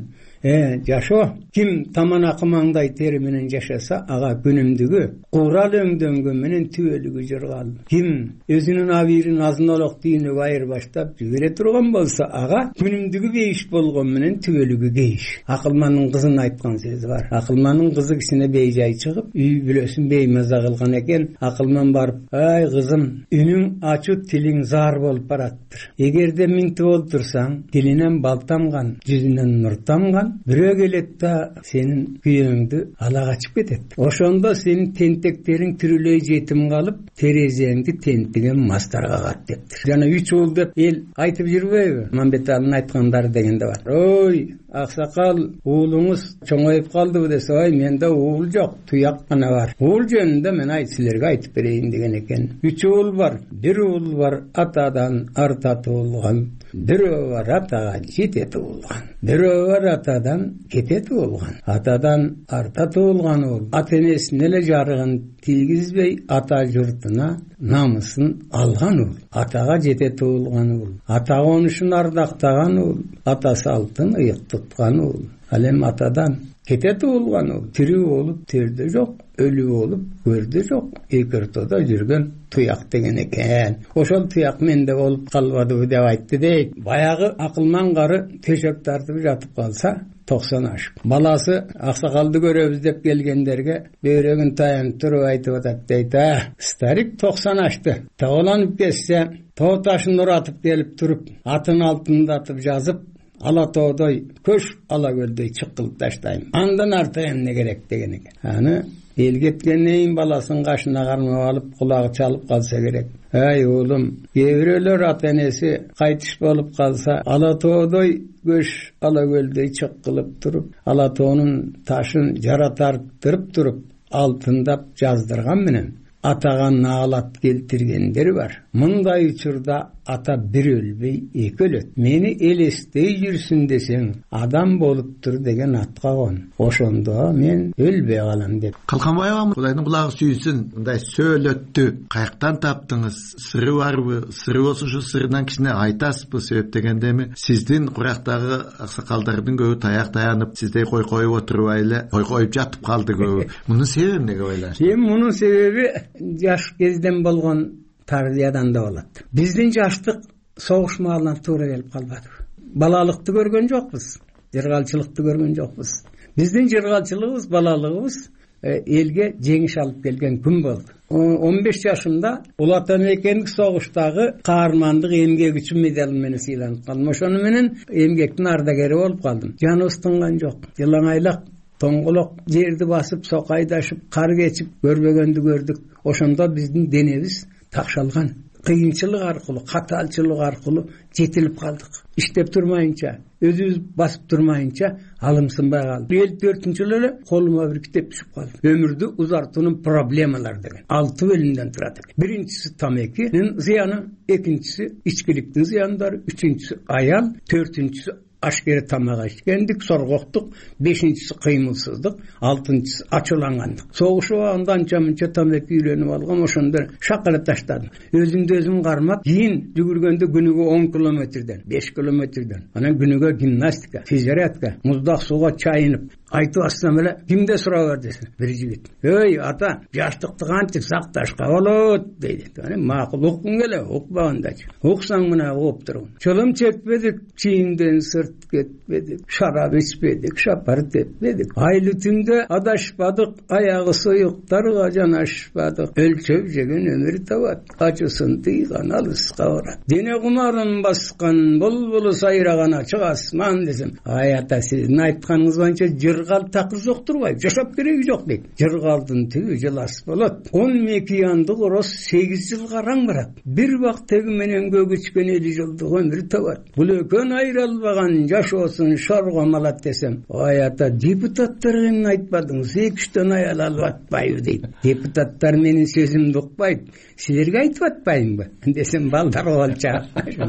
э жашоо ким таман акымаңдай тери менен жашаса ага күнүмдүгү, курал өңдөнгөн менен түбөлүгү жыргал. Ким өзүнүн абийирин азын-олок дүйнөгө айырбаштап жибере турган болсо ага күнүмдүгү бейиш болгон менен түбөлүгү кейиш. Акылмандын кызын айткан сөзү бар. Акылмандын кызы кичине бейжай чыгып, үй бүлөсүн беймаза кылган экен. Акылман барып: "Ай кызым, үнүң ачуу, тилиң заар болуп бараттыр. Эгерде минтип олтурсаң, тилинен бал тамган, жүзүнөн нур тамган, бирөө келет да сенин күйөөңдү ала качып кетет. Ошондо сенин тентектериң тирүүлөй жетим калып, терезеңди тентиген мастарга кат" дептир. Жана үч уул деп эл айтып жүрбөйбү? Мамбеталынын айткандары дегенде бар. Ой, аксакал, уулуңуз чоңоюп калдыбы десе, ой, менде уул жок, туяк гана бар. Уул жөнүндө мен айт силерге айтып берейин деген экен. Үч уул бар. Бир уул бар атадан арта туулган, бирөө бар атага жете туулган, бирөө бар атадан кете туулган. Атадан арта туулган уул ата энесине эле жарыгын тийгизбей ата журтуна намысын алган уул. Атага жете туулган уул ата конушун ардактаган уул, ата салтын ыйык туткан уул. Ал эми атадан кете туулган уул тирүү болуп терде жок, өлүү болуп көрдө жок, эки ортодо жүргөн туяк деген экен. Ошол туяк менде болуп калбадыбы деп айтты дейт. Баягы акылман кары төшөк тартып жатып калса токсон ашып. Баласы аксакалды көрөбүз деп келгендерге бөйрөгүн таянып туруп айтып атат дейт. А, старик токсон ашты. Тоолонуп кетсе, тоо ташын уратып келип туруп, атын алтындатып жазып, ала тоодой көш, ала көлдөй чык кылып таштайм. Андан арты эмне керек деген экен. Аны эл кеткенден кийин баласын кашына кармап алып, кулагы чалып калса керек. Ай уулум, кээ бирөөлөр ата энеси кайтыш болуп калса, ала тоодой көш, ала көлдөй чык кылып туруп, ала тоонун ташын жара тартырып туруп, алтындап жаздырган менен атага наалат келтиргендер бар. Мындай учурда ата бир өлбөй эки өлөт. Мени элестей жүрсүн десең, адам болуптур деген атка кон. Ошондо мен өлбөй калам деп. Калканбай агам, Кудайдын кулагы сүйсүн, мындай сөөлөттү каяктан таптыңыз? Сыры барбы? Сыры болсо ушу сырынан кичине айтасызбы? Себеп дегендеми, сиздин курактагы аксакалдардын көбү таяк таянып, сиздей кой коюп отурбай эле кой коюп жатып калды көбү. Мунун себеби эмнеге ойлойсуз? Эми мунун себеби жаш кезден болгон тарбиядан да болот. Биздин жаштык согуш маалына туура келип калбады. Балалыкты көргөн жокпуз, жыргалчылыкты көргөн жокпуз. Биздин жыргалчылыгыбыз, балалыгыбыз элге жеңиш алып келген күн болду. он беш жашымда Улуу Ата Мекендик согуштагы каармандык эмгек үчүн медаль менен сыйланып калдым. Ошону менен эмгектин ардагери болуп калдым. Жаныбыз тынган жок. Жылаңайлак тоңголок жерди басып, сокайдашып, кар кечип көрбөгөндү көрдүк. Ошондо биздин денебиз такшалган. Кыйынчылык аркылуу, катаалчылык аркылуу жетилип калдык. Иштеп турмайынча, өзүбүз басып турмайынча алымсынбай калды. элүү төртүнчү жылы эле колума бир китеп түшүп калды. Өмүрдү узартуунун проблемалары деген. алты бөлүмдөн турат экен. Биринчиси тамекинин зыяны, экинчиси ичкиликтин зыяндары, үчүнчүсү аял, төртүнчүсү ашкере тамак ичкендик, соргоктук, бешинчиси кыймылсыздык, алтынчысы ачуулангандык. Согушуп анда анча-мынча тамеки үйлөнүп алгам, ошондо шакалап таштадым. Өзүмдү өзүм кармап, кийин жүгүргөндө күнүгө он километрден, беш километрден, анан күнүгө гимнастика, физзарядка, муздак сууга чайынып, айтып атсам эле кимде сурап десе, бир жигит. Ой, ата, жаштыкты кантип сакташка болот дейт. Аны макул уккун келе, укпагандачы. Уксаң мына угуп тургун. Чолом чекпедик, чийимден сырт кетпедик, шарап ичпедик, шапар теппедик. Айлы түндө адашпадык, аягы суюктарга жанашпадык. Өлчөп жеген өмүр табат, ачысын тыйган алыска барат. Дене кумарын баскан, булбулу сайраган ачык асман десем, ай ата, сиздин айтканыңыз боюнча жыргал такыр жок турбайбы? Жашап кереги жок дейт. Жыргалдын түбү жылас болот. он мекиянды короз сегиз жыл караң барат. Бир бак теги менен көгүчкөн элүү жылдык өмүр табат. Бул экөөн айрылбаган жашоосун шорго малат десем, ай ата, депутаттар эмне айтпадыңыз? эки үчтөн аял алып атпайбы дейт. Депутаттар менин сөзүмдү укпайт. Силерге айтып атпайбымбы десем, балдар болчу.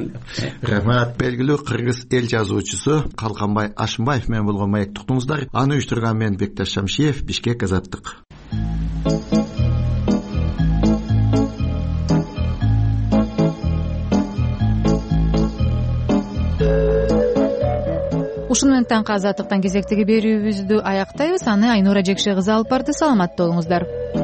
Рахмат. Белгилүү кыргыз эл жазуучусу Калканбай Ашымбаев менен болгон маек туктуңуздар. Аны уюштурган мен Бекташ Шамшиев, Бишкек, Азаттык. Ушуну менен таңкы азаттыктан кезектеги берүүбүздү аяктайбыз. Аны Айнура Жекше кызы алып барды. Саламатта болуңуздар.